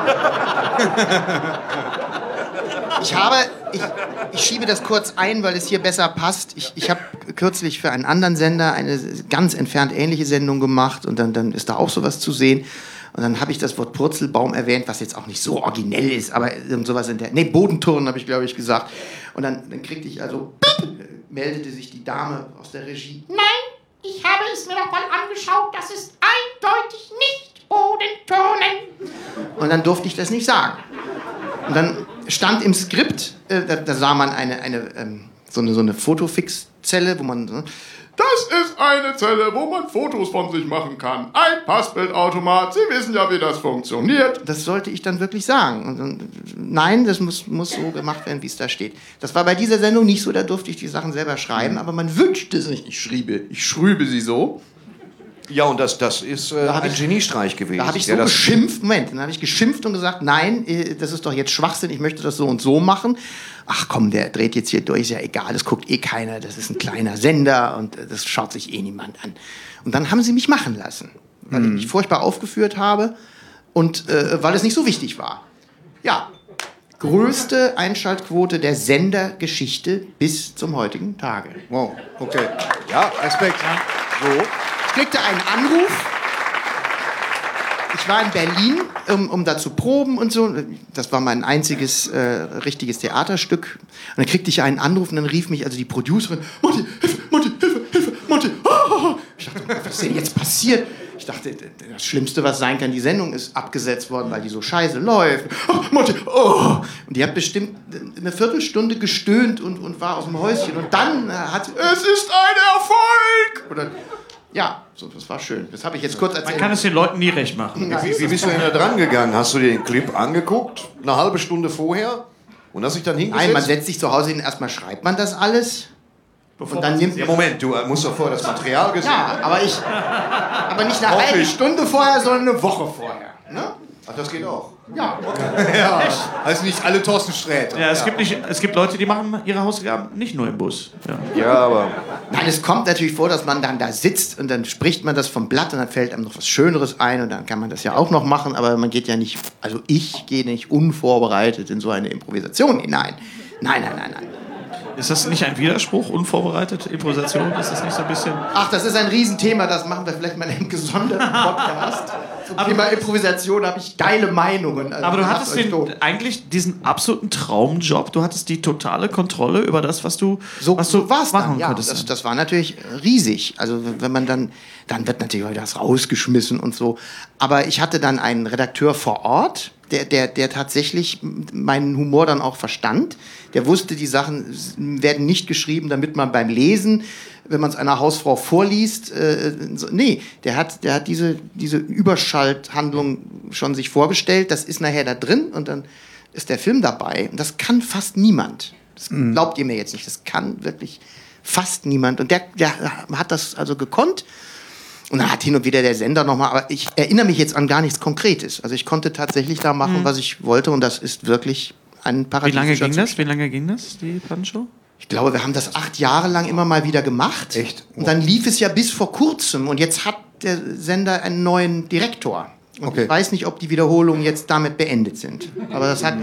Ich habe, ich, ich schiebe das kurz ein, weil es hier besser passt. Ich, ich habe kürzlich für einen anderen Sender eine ganz entfernt ähnliche Sendung gemacht und dann, dann ist da auch sowas zu sehen. Und dann habe ich das Wort Purzelbaum erwähnt, was jetzt auch nicht so originell ist, aber sowas in der... Nee, Bodenturnen habe ich, glaube ich, gesagt. Und dann, dann kriegte ich also... meldete sich die Dame aus der Regie. Nein, ich habe es mir noch mal angeschaut. Das ist eindeutig nicht Bodenturnen. Und dann durfte ich das nicht sagen. Und dann stand im Skript, äh, da, da sah man eine, eine, ähm, so eine, so eine Fotofix-Zelle, wo man... Äh, Das ist eine Zelle, wo man Fotos von sich machen kann. Ein Passbildautomat. Sie wissen ja, wie das funktioniert. das sollte ich dann wirklich sagen. Und, und, nein, das muss, muss so gemacht werden, wie es da steht. Das war bei dieser Sendung nicht so, da durfte ich die Sachen selber schreiben, aber man wünschte sich, ich schriebe, ich schrübe sie so. Ja, und das, das ist äh, hab ein ich- Geniestreich gewesen. Da habe ich so Ja, das- geschimpft, Moment, dann habe ich geschimpft und gesagt, nein, äh, das ist doch jetzt Schwachsinn, ich möchte das so und so machen. Ach komm, der dreht jetzt hier durch, ist ja egal, das guckt eh keiner, das ist ein kleiner Sender und äh, das schaut sich eh niemand an. Und dann haben sie mich machen lassen, weil ich mich furchtbar aufgeführt habe und äh, weil es nicht so wichtig war. Ja, größte Einschaltquote der Sendergeschichte bis zum heutigen Tage. Wow, okay. Ja, Respekt. So. Ich kriegte einen Anruf. Ich war in Berlin, um, um da zu proben und so. Das war mein einziges äh, richtiges Theaterstück. Und dann kriegte ich einen Anruf und dann rief mich also die Producerin, Monty, Hilfe, Monty, Hilfe, Hilfe, Monty. Oh! Ich dachte, was ist denn jetzt passiert? Ich dachte, das Schlimmste, was sein kann, die Sendung ist abgesetzt worden, weil die so scheiße läuft. Oh, Monty, oh! Und die hat bestimmt eine Viertelstunde gestöhnt und, und war aus dem Häuschen. Und dann äh, hat sie, es ist ein Erfolg! Oder, ja, so, das war schön. Das habe ich jetzt kurz erzählt. Man kann es den Leuten nie recht machen. Wie, wie bist du denn da dran gegangen? Hast du dir den Clip angeguckt, eine halbe Stunde vorher? Und hast dich dann hingesetzt? Nein, man setzt sich zu Hause hin, erstmal schreibt man das alles. Und dann nimmt Ja, Moment, du äh, musst doch vorher das Material gesehen haben. Ja, aber ich. Aber nicht eine Hoffentlich. halbe Stunde vorher, sondern eine Woche vorher. Ne? Ach, das geht auch. Ja. Ja, also nicht alle Thorsten Sträter. Ja, es, Gibt nicht, es gibt Leute, die machen ihre Hausaufgaben nicht nur im Bus. Ja. Ja, aber Nein, es kommt natürlich vor, dass man dann da sitzt und dann spricht man das vom Blatt und dann fällt einem noch was Schöneres ein und dann kann man das ja auch noch machen, aber man geht ja nicht, also ich gehe nicht unvorbereitet in so eine Improvisation hinein. Nein, nein, nein, nein. Ist das nicht ein Widerspruch, unvorbereitet, Improvisation? Ist das nicht so ein bisschen... Ach, das ist ein Riesenthema, das machen wir vielleicht mal in einem gesonderten Podcast. Zum Aber Thema du- Improvisation habe ich geile Meinungen. Also Aber du macht hattest euch den, tot. eigentlich diesen absoluten Traumjob. Du hattest die totale Kontrolle über das, was du, So, was du so war's machen dann, ja. konntest. Das, das war natürlich riesig. Also wenn man dann, dann wird natürlich auch wieder was rausgeschmissen und so. Aber ich hatte dann einen Redakteur vor Ort, der, der, der tatsächlich meinen Humor dann auch verstand. Der wusste, die Sachen werden nicht geschrieben, damit man beim Lesen, wenn man es einer Hausfrau vorliest, äh, so, nee, der hat, der hat diese, diese Überschalthandlung schon sich vorgestellt. Das ist nachher da drin und dann ist der Film dabei. Und das kann fast niemand. Das glaubt ihr mir jetzt nicht. Das kann wirklich fast niemand. Und der, der hat das also gekonnt. Und dann hat hin und wieder der Sender nochmal, aber ich erinnere mich jetzt an gar nichts Konkretes. Also ich konnte tatsächlich da machen, was ich wollte und das ist wirklich ein Wie paradiesischer lange ging das? Zustand. Wie lange ging das, die Plattenshow? Ich glaube, wir haben das acht Jahre lang immer mal wieder gemacht. Echt? Und dann lief es ja bis vor kurzem und jetzt hat der Sender einen neuen Direktor. Und Okay. ich weiß nicht, ob die Wiederholungen jetzt damit beendet sind. Aber das hat...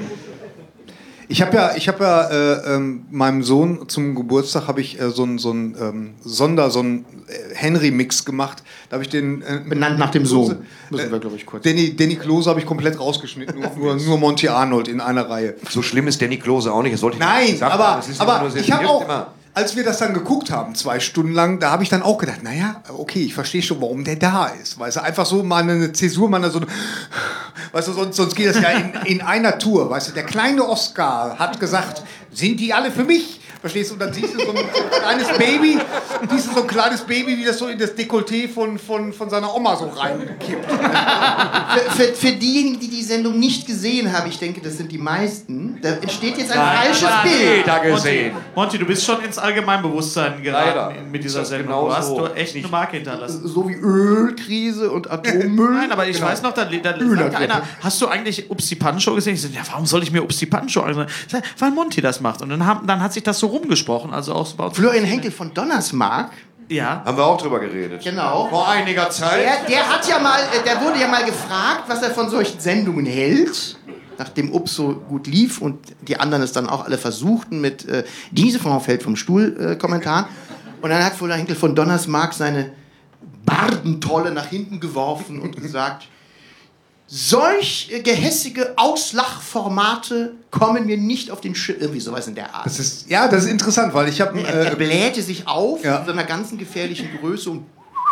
Ich habe ja, ich habe ja äh, ähm, meinem Sohn zum Geburtstag habe ich äh, so ein so ein ähm, Sonder, so ein äh, Henry-Mix gemacht. Da habe ich den äh, Benannt nach dem Sohn. Klose, Müssen äh, wir, glaube ich, kurz. Danny, Danny Klose habe ich komplett rausgeschnitten, nur, nur, nur Monty Arnold in einer Reihe. So schlimm ist Danny Klose auch nicht. Das wollte ich Nein, nicht sagen, aber, es ist immer aber nur sehr ich habe viel auch, immer- als wir das dann geguckt haben, zwei Stunden lang, da habe ich dann auch gedacht, naja, okay, ich verstehe schon, warum der da ist. Weißt du, einfach so mal eine Zäsur, mal so, weißt du, sonst, sonst geht das ja in, in einer Tour. Weißt du, der kleine Oscar hat gesagt, sind die alle für mich? Verstehst du? Und dann siehst du so ein, so ein kleines Baby, siehst du so ein kleines Baby, wie das so in das Dekolleté von, von, von seiner Oma so reingekippt. Für, für, für diejenigen, die die Sendung nicht gesehen haben, ich denke, das sind die meisten, da entsteht jetzt ein falsches Bild. Jeder gesehen. Monty, Monty, du bist schon ins Allgemeinbewusstsein geraten Leider. mit dieser Ist das Sendung. Du hast genauso? du echt eine Marke hinterlassen. So wie Ölkrise und Atommüll. Nein, aber ich weiß noch, da, da sagte einer, hast du eigentlich Ups die Pannenshow gesehen? Ich so, ja, warum soll ich mir Ups die Pannenshow anschauen? Ich sag, weil Monty das macht. Und dann, haben, dann hat sich das so rumgesprochen. Also auch so bei uns. Florian Henkel von Donnersmarck, Ja. Haben wir auch drüber geredet. genau. Vor einiger Zeit. Der, der hat ja mal, äh, der wurde ja mal gefragt, was er von solchen Sendungen hält. Nachdem Ups so gut lief und die anderen es dann auch alle versuchten mit äh, diese Frau fällt vom Stuhl äh, Kommentaren. Und dann hat Florian Henkel von Donnersmarck seine Bardentolle nach hinten geworfen und gesagt, solch äh, gehässige Auslachformate kommen mir nicht auf den Schirm. Irgendwie sowas in der Art. Das ist, ja, das ist interessant, weil ich habe... Er, er Äh, blähte sich auf Ja. in so einer ganzen gefährlichen Größe und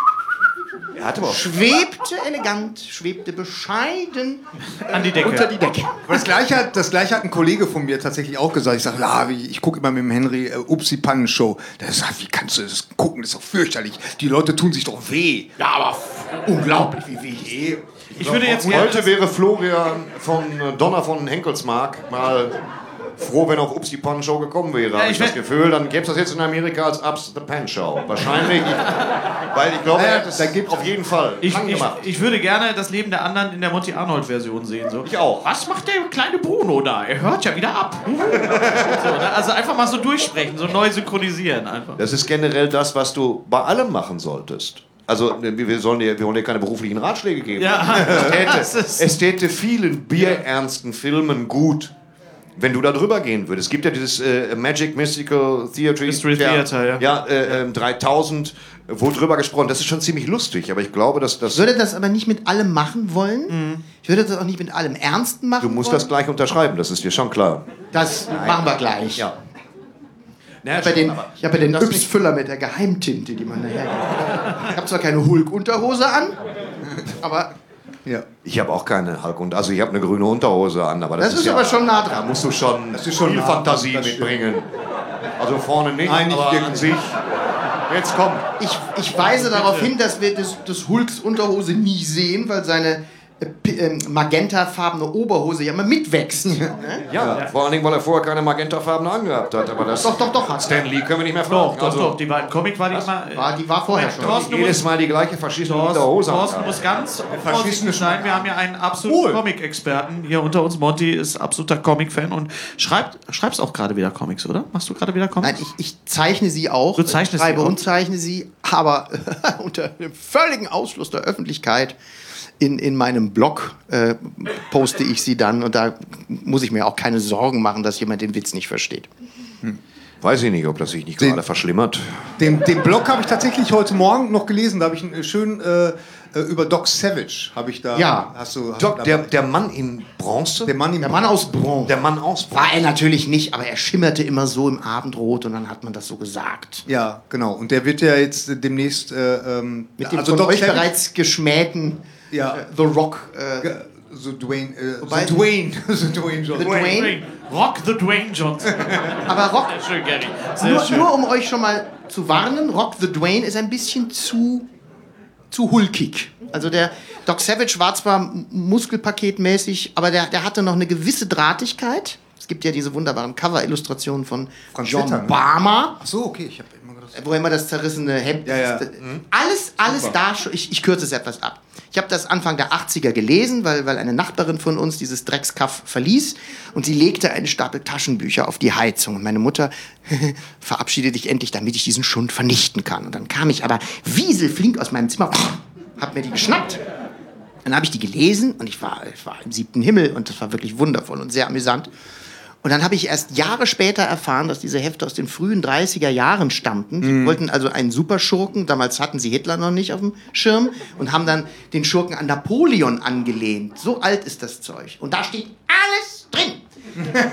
Er hatte aber auch schwebte elegant, schwebte bescheiden An die Decke. unter die Decke. das, Gleiche hat, das Gleiche hat ein Kollege von mir tatsächlich auch gesagt. Ich sage, ja, wie- ich gucke immer mit dem Henry äh, Upsi Pannen Show. Der sagt, wie kannst du das gucken? Das ist doch fürchterlich. Die Leute tun sich doch weh. Ja, aber unglaublich, wie weh. Ich würde jetzt gerne. Heute wäre Florian von äh, Donner von Henkelsmark mal froh, wenn auch Ups die Pan Show gekommen wäre. Ja, Hab ich ich das wär- Gefühl, dann gäbe es das jetzt in Amerika als Ups the Pan Show. Wahrscheinlich, weil ich glaube, Ja, er hat es da gibt's- auf jeden Fall Ich, lang ich, gemacht. ich würde gerne das Leben der anderen in der Monty Arnold-Version sehen. So. Ich auch. Was macht der kleine Bruno da? Er hört ja wieder ab. so, ne? Also einfach mal so durchsprechen, so neu synchronisieren einfach. Das ist generell das, was du bei allem machen solltest. Also wir wir sollen dir, wir wollen dir keine beruflichen Ratschläge geben. Ja, Es täte, das ist- es täte vielen bierernsten Filmen gut, wenn du da drüber gehen würdest. Es gibt ja dieses äh, Magic Mystical Theatre, Mystery Theater, ja. ja äh, ähm, dreitausend, wo drüber gesprochen. Das ist schon ziemlich lustig, aber ich glaube, dass das Ich würde das aber nicht mit allem machen wollen. Ich würde das auch nicht mit allem Ernsten machen du musst wollen. das gleich unterschreiben. Das ist dir schon klar. Das machen wir gleich. Ja. Ich habe ja den, ich hab ja den Yps-Füller mit der Geheimtinte, die man nachher... Ich habe zwar keine Hulk-Unterhose an, aber Ja. Ich habe auch keine Hulk und also ich habe eine grüne Unterhose an, aber das, das ist ja, aber schon nah Da dran. musst du schon, ist schon viel nah, Fantasie das stimmt. mitbringen. Also vorne nicht, Nein, nicht aber an wirklich. sich. Jetzt komm. Ich, ich weise darauf hin, dass wir des, des Hulks Unterhose nie sehen, weil seine äh, p- ähm, magentafarbene Oberhose ja immer mitwächst. Ne? Ja, vor allen Dingen, weil er vorher keine magentafarbene angehabt hat. Aber das Doch, doch, doch. Hat Stan Lee können wir nicht mehr Doch, fragen. doch, Also, doch. Die war im Comic war die immer. äh, war, die war vorher schon. Thorsten, du jedes musst, Mal die gleiche Faschismus in Thorsten, der Hose Thorsten anhaben. muss ganz vorsichtig sein. Wir haben ja einen absoluten Wohl. Comic-Experten hier unter uns. Monty ist absoluter Comic-Fan und schreibt, schreibst auch gerade wieder Comics, oder? Machst du gerade wieder Comics? Nein, ich, ich zeichne sie auch. Du zeichnest ich schreibe sie auch? und zeichne sie, aber unter dem völligen Ausschluss der Öffentlichkeit. in, in meinem Blog äh, poste ich sie dann und da muss ich mir auch keine Sorgen machen, dass jemand den Witz nicht versteht. Hm. Weiß ich nicht, ob das sich nicht gerade verschlimmert. Den, den Blog habe ich tatsächlich heute Morgen noch gelesen. Da habe ich einen schönen äh, über Doc Savage habe ich da. Ja. Hast du, hast Doc, du der, der Mann in Bronze? der Mann, im Der Mann aus Bronze. Der Mann aus Bronze. War er natürlich nicht, aber er schimmerte immer so im Abendrot und dann hat man das so gesagt. Ja, genau. Und der wird ja jetzt äh, demnächst äh, ähm, Mit dem also von Doc euch Savage- bereits geschmähten Ja. äh, The Rock. Äh, so Dwayne, äh, Wobei- so Dwayne, so Dwayne Johnson. The Dwayne. Rock the Dwayne Johnson. Aber Rock, Sehr schön, Gary. Sehr nur, schön. nur um euch schon mal zu warnen, Rock the Dwayne ist ein bisschen zu, zu hulkig. Also der Doc Savage war zwar muskelpaketmäßig, aber der, der hatte noch eine gewisse Drahtigkeit. Es gibt ja diese wunderbaren Cover-Illustrationen von Franz John Schwitter, ne? Barmer, Ach so, okay, ich habe immer gedacht. wo immer das zerrissene Hemd Ja, ja. ist. Alles, alles da, schon- ich, ich kürze es etwas ab. Ich habe das Anfang der achtziger gelesen, weil, weil eine Nachbarin von uns dieses Dreckskaff verließ und sie legte einen Stapel Taschenbücher auf die Heizung. Und meine Mutter verabschiede dich endlich, damit ich diesen Schund vernichten kann. Und dann kam ich aber wieselflink aus meinem Zimmer, hab mir die geschnappt. Dann habe ich die gelesen und ich war, ich war im siebten Himmel und das war wirklich wundervoll und sehr amüsant. Und dann habe ich erst Jahre später erfahren, dass diese Hefte aus den frühen dreißiger Jahren stammten. Die wollten also einen Superschurken, damals hatten sie Hitler noch nicht auf dem Schirm, und haben dann den Schurken an Napoleon angelehnt. So alt ist das Zeug. Und da steht alles drin. der,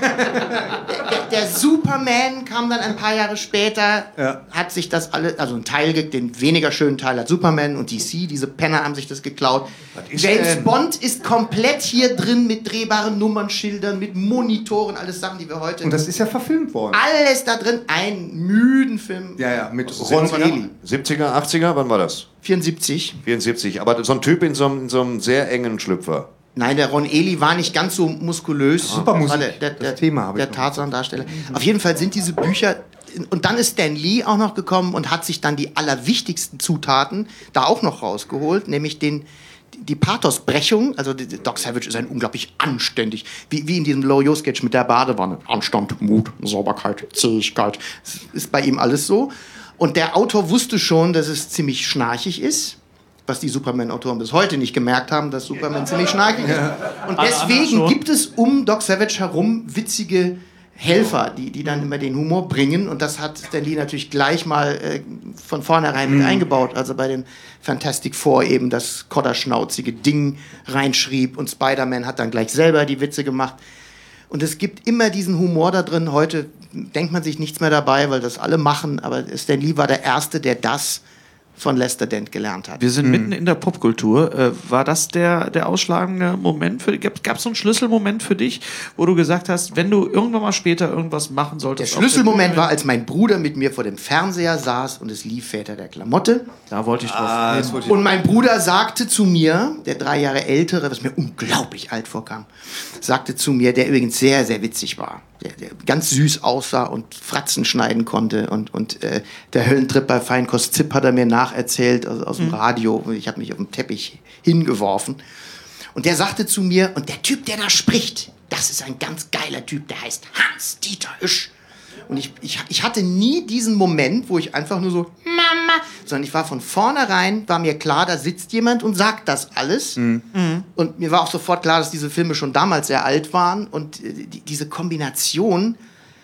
der, der Superman kam dann ein paar Jahre später, Ja. hat sich das alle, also ein Teil, ge- den weniger schönen Teil hat Superman und D C, diese Penner haben sich das geklaut. ist James denn? Bond ist komplett hier drin mit drehbaren Nummernschildern, mit Monitoren, alles Sachen, die wir heute... Und das ist ja verfilmt worden. alles da drin, einen müden Film. Ja, ja, mit Ron Ely. siebziger, achtziger, wann war das? vierundsiebzig. vierundsiebzig. Aber so ein Typ in so einem, in so einem sehr engen Schlüpfer. Nein, der Ron Ely war nicht ganz so muskulös. Super Musik. War der, der, Das der, Thema habe ich Der noch. Tarzan-Darsteller. Auf jeden Fall sind diese Bücher... Und dann ist Stan Lee auch noch gekommen und hat sich dann die allerwichtigsten Zutaten da auch noch rausgeholt, nämlich den... Die Pathosbrechung, also die- Doc Savage ist ein unglaublich anständig, wie, wie in diesem Loriot-Sketch mit der Badewanne. Anstand, Mut, Sauberkeit, Zähigkeit. Das ist bei ihm alles so. Und der Autor wusste schon, dass es ziemlich schnarchig ist, was die Superman-Autoren bis heute nicht gemerkt haben, dass Superman ziemlich schnarchig ist. Und Alle deswegen anderen schon. gibt es um Doc Savage herum witzige Helfer, die, die dann immer den Humor bringen. Und das hat Stan Lee natürlich gleich mal äh, von vornherein mit eingebaut. Also bei den Fantastic Four eben das kodderschnauzige Ding reinschrieb. Und Spider-Man hat dann gleich selber die Witze gemacht. Und es gibt immer diesen Humor da drin. Heute denkt man sich nichts mehr dabei, weil das alle machen. Aber Stan Lee war der Erste, der das von Lester Dent gelernt hat. Wir sind mitten in der Popkultur. Äh, war das der, der ausschlagende Moment für dich? Gab es so einen Schlüsselmoment für dich, wo du gesagt hast, wenn du irgendwann mal später irgendwas machen Der solltest? auf Schlüsselmoment Bühne- war, als mein Bruder mit mir vor dem Fernseher saß und es lief Väter der Klamotte. Da wollte ich drauf. Ah, das wollte ich- Und mein Bruder sagte zu mir, der drei Jahre ältere, was mir unglaublich alt vorkam, sagte zu mir, der übrigens sehr, sehr witzig war, der, der ganz süß aussah und Fratzen schneiden konnte. Und, und äh, der Höllentrip bei Feinkost Zipp hat er mir nacherzählt aus, aus dem Radio. Ich habe mich auf dem Teppich hingeworfen. Und der sagte zu mir, und der Typ, der da spricht, das ist ein ganz geiler Typ, der heißt Hans-Dieter Hüsch. Und ich, ich, ich hatte nie diesen Moment, wo ich einfach nur so, Mama, sondern ich war von vornherein, war mir klar, da sitzt jemand und sagt das alles. Mhm. Und mir war auch sofort klar, dass diese Filme schon damals sehr alt waren. Und äh, die, diese Kombination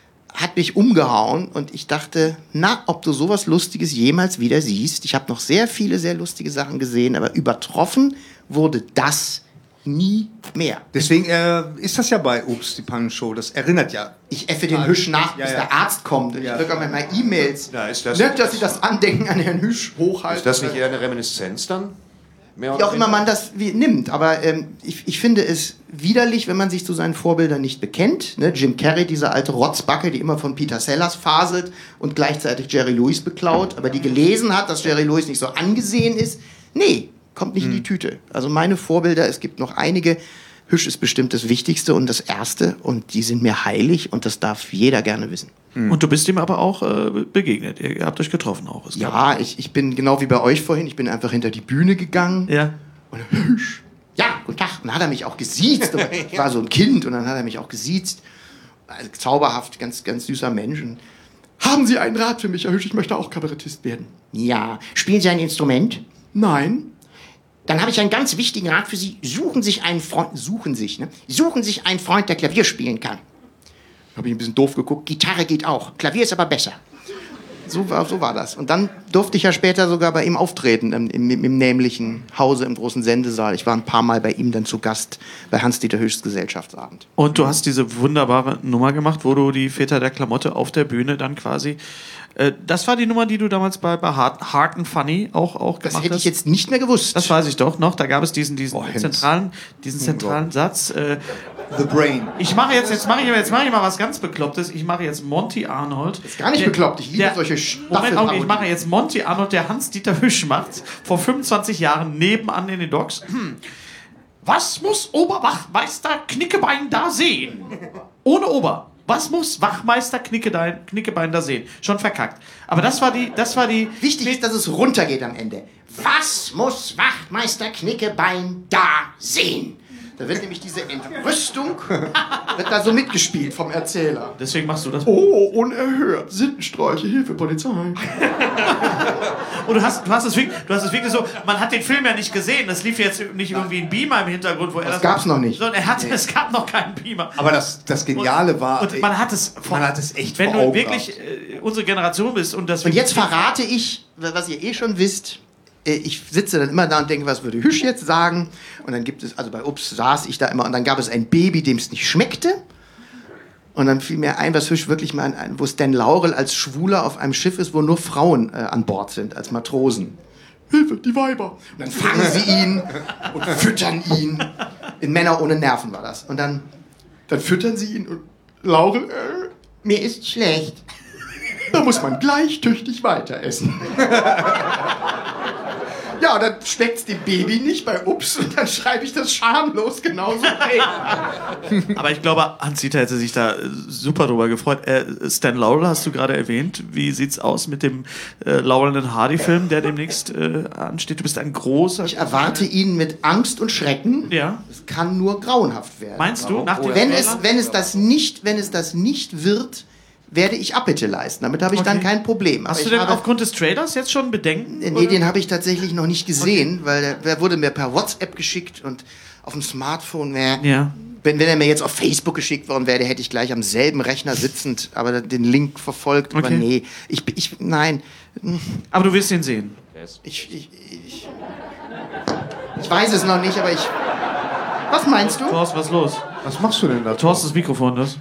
hat mich umgehauen. Und ich dachte, na, ob du sowas Lustiges jemals wieder siehst. Ich habe noch sehr viele, sehr lustige Sachen gesehen, aber übertroffen wurde das nie mehr. Deswegen äh, ist das ja bei Ups, die Pannenshow. Das erinnert ja. Ich effe den Hüsch nach, Ja, bis ja. der Arzt kommt. Und Ja. ich drücke auch manchmal E-Mails. Ja, ist das- Ne, dass sie das Andenken an Herrn Hüsch hochhalten. Ist das nicht eher eine Reminiszenz dann? Mehr Wie oder auch immer weniger? man das wie, nimmt. Aber ähm, ich, ich finde es widerlich, wenn man sich zu seinen Vorbildern nicht bekennt. Ne? Jim Carrey, diese alte Rotzbacke, die immer von Peter Sellers faselt und gleichzeitig Jerry Lewis beklaut, aber die gelesen hat, dass Jerry Lewis nicht so angesehen ist. Nee, kommt nicht in die Tüte. Also meine Vorbilder, es gibt noch einige. Hüsch ist bestimmt das Wichtigste und das Erste und die sind mir heilig und das darf jeder gerne wissen. Und du bist ihm aber auch äh, begegnet. Ihr habt euch getroffen auch. Es gab- Ja, ich, ich bin genau wie bei euch vorhin, ich bin einfach hinter die Bühne gegangen. Ja. Und Hüsch. Ja, guten Tag. Und dann hat er mich auch gesiezt. Aber ich war so ein Kind und dann hat er mich auch gesiezt. Also, zauberhaft, ganz, ganz süßer Mensch. Und, haben Sie einen Rat für mich, Herr Hüsch? Ich möchte auch Kabarettist werden. Ja. Spielen Sie ein Instrument? Nein. Dann habe ich einen ganz wichtigen Rat für Sie. Suchen sich einen Freund, suchen sich, ne? Suchen sich einen Freund, der Klavier spielen kann. Habe ich ein bisschen doof geguckt. Gitarre geht auch. Klavier ist aber besser. So war, so war das. Und dann durfte ich ja später sogar bei ihm auftreten, im, im, im nämlichen Hause im großen Sendesaal. Ich war ein paar Mal bei ihm dann zu Gast bei Hans-Dieter Höchsts Gesellschaftsabend. Und du hast diese wunderbare Nummer gemacht, wo du die Väter der Klamotte auf der Bühne dann quasi... Äh, das war die Nummer, die du damals bei, bei Hard, Hard and Funny auch, auch Das gemacht hätte hast? ich jetzt nicht mehr gewusst. Das weiß ich doch noch. Da gab es diesen, diesen Oh, Hens. zentralen, diesen zentralen Satz. Äh, The Brain. ich mache jetzt, jetzt mache ich, jetzt mache ich mal was ganz Beklopptes. Ich mache jetzt Monty Arnold. ist gar nicht Der- bekloppt. Ich liebe der- solche Moment, Augenblick, ich Staffelparodien. mache jetzt Monty Arnold, der Hans-Dieter Hüsch macht, vor fünfundzwanzig Jahren nebenan in den Docks. Hm. Was muss Oberwachmeister Knickebein da sehen? Ohne Ober. Was muss Wachmeister Knickebein, Knickebein da sehen? Schon verkackt. Aber das war die, das war die... Wichtig ist, dass es runtergeht am Ende. Was muss Wachtmeister Knickebein da sehen? Da wird nämlich diese Entrüstung, wird da so mitgespielt vom Erzähler. Deswegen machst du das. Oh, unerhört. Sittenstreiche, Hilfe, Polizei. Und du hast, du hast es wirklich, du hast es wirklich so, man hat den Film ja nicht gesehen, das lief jetzt nicht irgendwie ein Beamer im Hintergrund, wo er Das gab's noch nicht. Sondern er hatte, es gab noch keinen Beamer. Aber das, das Geniale war, Und man hat es, vor, man hat es echt wenn vor du Augen wirklich äh, unsere Generation bist und das Und jetzt verrate ich, was ihr eh schon wisst. Äh, Ich sitze dann immer da und denke, was würde Hüsch jetzt sagen? Und dann gibt es, also bei Ups saß ich da immer und dann gab es ein Baby, dem es nicht schmeckte. Und dann fiel mir ein, was Hüsch wirklich mal ein, wo Stan Laurel als Schwuler auf einem Schiff ist, wo nur Frauen äh, an Bord sind, als Matrosen. Hilfe, die Weiber. Und dann fangen sie ihn und füttern ihn. In Männer ohne Nerven war das. Und dann, Dann füttern sie ihn und Laurel, äh, mir ist schlecht. da muss man gleich tüchtig weiter essen. Ja, und dann schmeckt's dem Baby nicht bei Ups und dann schreibe ich das schamlos genauso rein. Aber ich glaube, Hans-Dieter hätte sich da äh, super drüber gefreut. Äh, Stan Laurel hast du gerade erwähnt. Wie sieht's aus mit dem äh, Laurel and Hardy-Film, der demnächst äh, ansteht? Du bist ein großer... Ich erwarte ihn mit Angst und Schrecken. Ja. Es kann nur grauenhaft werden. Meinst du? Nach dem Wenn Trailer? es, wenn es das nicht, wenn es das nicht wird, werde ich Abbitte leisten. Damit habe ich dann Okay. kein Problem. Hast Aber du ich denn habe, aufgrund des Trailers jetzt schon Bedenken? nee, oder? den habe ich tatsächlich noch nicht gesehen, weil der, der wurde mir per WhatsApp geschickt und auf dem Smartphone wäre. Ja. Wenn, wenn er mir jetzt auf Facebook geschickt worden wäre, hätte ich gleich am selben Rechner sitzend, aber den Link verfolgt. Aber Okay. nee, ich, ich, nein, Aber du wirst ihn sehen. ich, ich, ich, ich weiß es noch nicht, aber ich. Was meinst du? Thorst, was ist los? was machst du denn da? Thorst, das Mikrofon, das?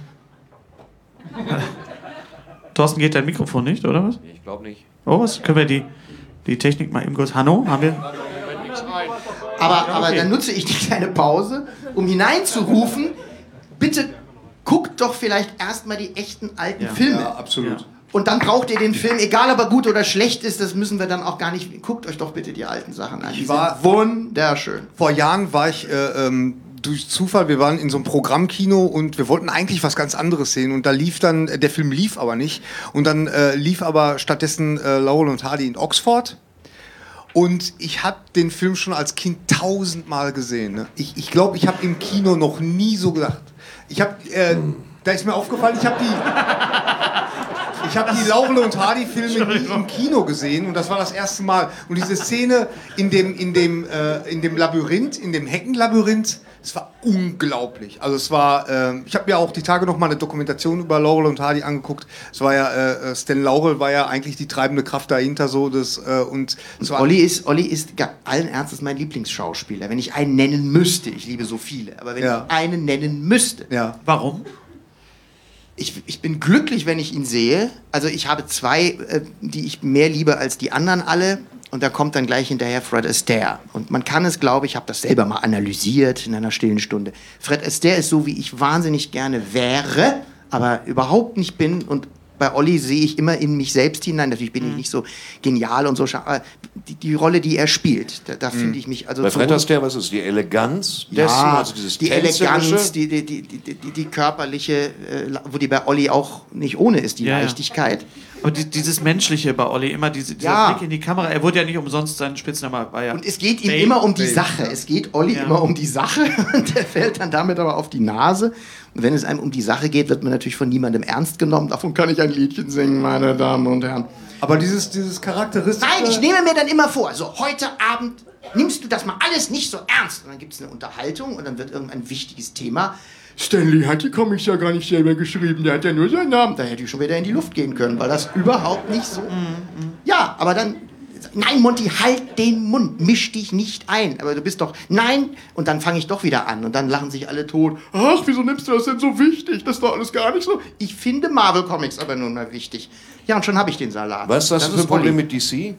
Thorsten, geht dein Mikrofon nicht, oder was? Ich glaube nicht. Oh, was? Können wir die, die Technik mal eben kurz... Hanno, haben wir... Aber, aber okay. dann nutze ich die kleine Pause, um hineinzurufen, bitte guckt doch vielleicht erstmal die echten alten Ja. Filme. Ja, absolut. Ja. Und dann braucht ihr den Film, egal ob er gut oder schlecht ist, das müssen wir dann auch gar nicht. Guckt euch doch bitte die alten Sachen an. Die Ich war- sind wunderschön. Vor Jahren war ich äh, ähm, durch Zufall, wir waren in so einem Programmkino und wir wollten eigentlich was ganz anderes sehen und da lief dann, äh, der Film lief aber nicht und dann äh, lief aber stattdessen äh, Laurel und Hardy in Oxford und ich habe den Film schon als Kind tausendmal gesehen. Ne? Ich glaube, ich, glaub, ich habe im Kino noch nie so gedacht. Ich habe, äh, da ist mir aufgefallen, ich habe die... Ich habe die Laurel und Hardy Filme nie im Kino gesehen und das war das erste Mal. Und diese Szene in dem, in dem, äh, in dem Labyrinth, in dem Heckenlabyrinth, es war unglaublich. Also es war, äh, ich habe mir auch die Tage noch mal eine Dokumentation über Laurel und Hardy angeguckt. Es war ja, äh, Stan Laurel war ja eigentlich die treibende Kraft dahinter so. Das, äh, und es war Olli ist, Olli ist ga- allen Ernstes mein Lieblingsschauspieler. Wenn ich einen nennen müsste, ich liebe so viele, aber wenn Ja. ich einen nennen müsste, ja. Warum? ich, ich bin glücklich, wenn ich ihn sehe. Also ich habe zwei, äh, die ich mehr liebe als die anderen alle. Und da kommt dann gleich hinterher Fred Astaire. Und man kann es, glaube ich, ich habe das selber mal analysiert in einer stillen Stunde. Fred Astaire ist so, wie ich wahnsinnig gerne wäre, aber überhaupt nicht bin. Und bei Olli sehe ich immer in mich selbst hinein. Natürlich bin ich nicht so genial und so. scha- Aber die, die Rolle, die er spielt, da, da finde ich mich... Also Bei zu- Fred Astaire, was ist die Eleganz dessen? ja, Also dieses die Tänzerische? Eleganz, die, die, die, die, die, die körperliche, äh, wo die bei Olli auch nicht ohne ist, die Ja, ja. Leichtigkeit. Aber die, dieses Menschliche bei Olli, immer diese, dieser Ja. Blick in die Kamera, er wurde ja nicht umsonst sein Spitzname, war ja... Und es geht ihm Babe. immer um die Babe, Sache. ja. Es geht Olli Ja. immer um die Sache und der fällt dann damit aber auf die Nase. wenn es einem um die Sache geht, wird man natürlich von niemandem ernst genommen. Davon kann ich ein Liedchen singen, meine Damen und Herren. Aber dieses, dieses charakteristische... Nein, ich nehme mir dann immer vor, so heute Abend nimmst du das mal alles nicht so ernst. Und dann gibt es eine Unterhaltung und dann wird irgendein wichtiges Thema. Stanley hat die Comics ja gar nicht selber geschrieben, der hat ja nur seinen Namen. Da hätte ich schon wieder in die Luft gehen können, weil das überhaupt nicht so... Mm-hmm. Ja, aber dann... Nein, Monty, halt den Mund, misch dich nicht ein. Aber du bist doch... Nein! Und dann fange ich doch wieder an und dann lachen sich alle tot. Ach, wieso nimmst du das denn so wichtig? Das ist doch alles gar nicht so... Ich finde Marvel-Comics aber nun mal wichtig. Ja, und schon habe ich den Salat. Was ist das, das für ein Problem mit D C?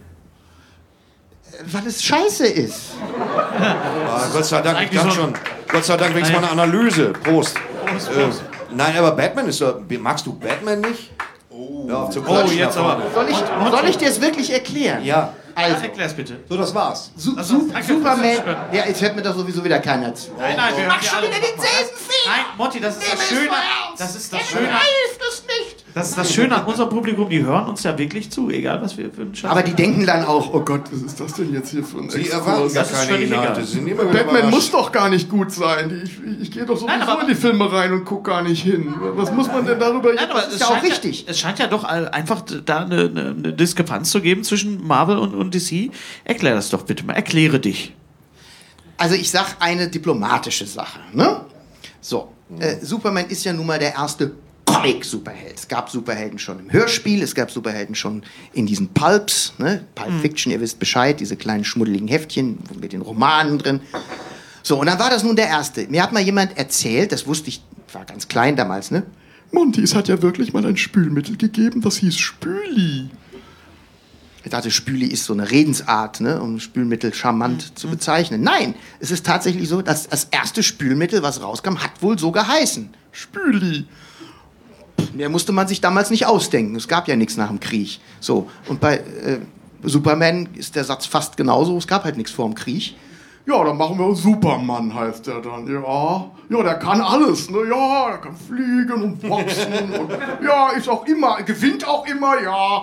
Weil es scheiße ist. Ah, Gott sei Dank, ich dachte schon. Gott sei Dank wenigstens mal eine Analyse. Prost. Prost, Prost. Äh, nein, aber Batman ist doch... Magst du Batman nicht? Oh, ja, zum oh jetzt aber. Soll ich, soll ich dir es wirklich erklären? Ja. Also, ja, erklär's bitte. So, das war's. Su Su Superman... Ja, jetzt hört mir doch sowieso wieder keiner zu. Nein, nein, wir Mach schon wieder denselben Fehler! Nein, Monty, das ist das Schöne... Das ist das Schöne... Hilft es nicht! Das ist das Schöne an unserem Publikum, die hören uns ja wirklich zu, egal was wir für einen Scheiß. Aber die denken dann auch, oh Gott, was ist das denn jetzt hier für ein Sie erwarten gar keine Inhalte. Sie sind immer Batman muss doch gar nicht gut sein. Ich, ich gehe doch sowieso Nein, aber- in die Filme rein und guck gar nicht hin. Was muss man denn darüber... Nein, aber ist es ja auch scheint richtig. Ja, es scheint ja doch einfach da eine, eine, eine Diskrepanz zu geben zwischen Marvel und, und D C. Erklär das doch bitte mal. Erkläre dich. Also ich sag eine diplomatische Sache, ne? So, äh, Superman ist ja nun mal der erste Comic-Superheld. Es gab Superhelden schon im Hörspiel, es gab Superhelden schon in diesen Pulps, ne? Pulp Mhm. Fiction, ihr wisst Bescheid, diese kleinen schmuddeligen Heftchen mit den Romanen drin. So, und dann war das nun der erste. Mir hat mal jemand erzählt, das wusste ich, ich war ganz klein damals, ne? Monty, es hat ja wirklich mal ein Spülmittel gegeben, das hieß Spüli. Ich dachte, Spüli ist so eine Redensart, ne, um Spülmittel charmant Mhm. zu bezeichnen. Nein, es ist tatsächlich so, dass das erste Spülmittel, was rauskam, hat wohl so geheißen. Spüli. Mehr musste man sich damals nicht ausdenken. Es gab ja nichts nach dem Krieg. So, und bei äh, Superman ist der Satz fast genauso. Es gab halt nichts vor dem Krieg. Ja, dann machen wir Superman, heißt der dann. Ja, ja, der kann alles. Ne? Ja, der kann fliegen und boxen. und ja, ist auch immer, gewinnt auch immer, ja.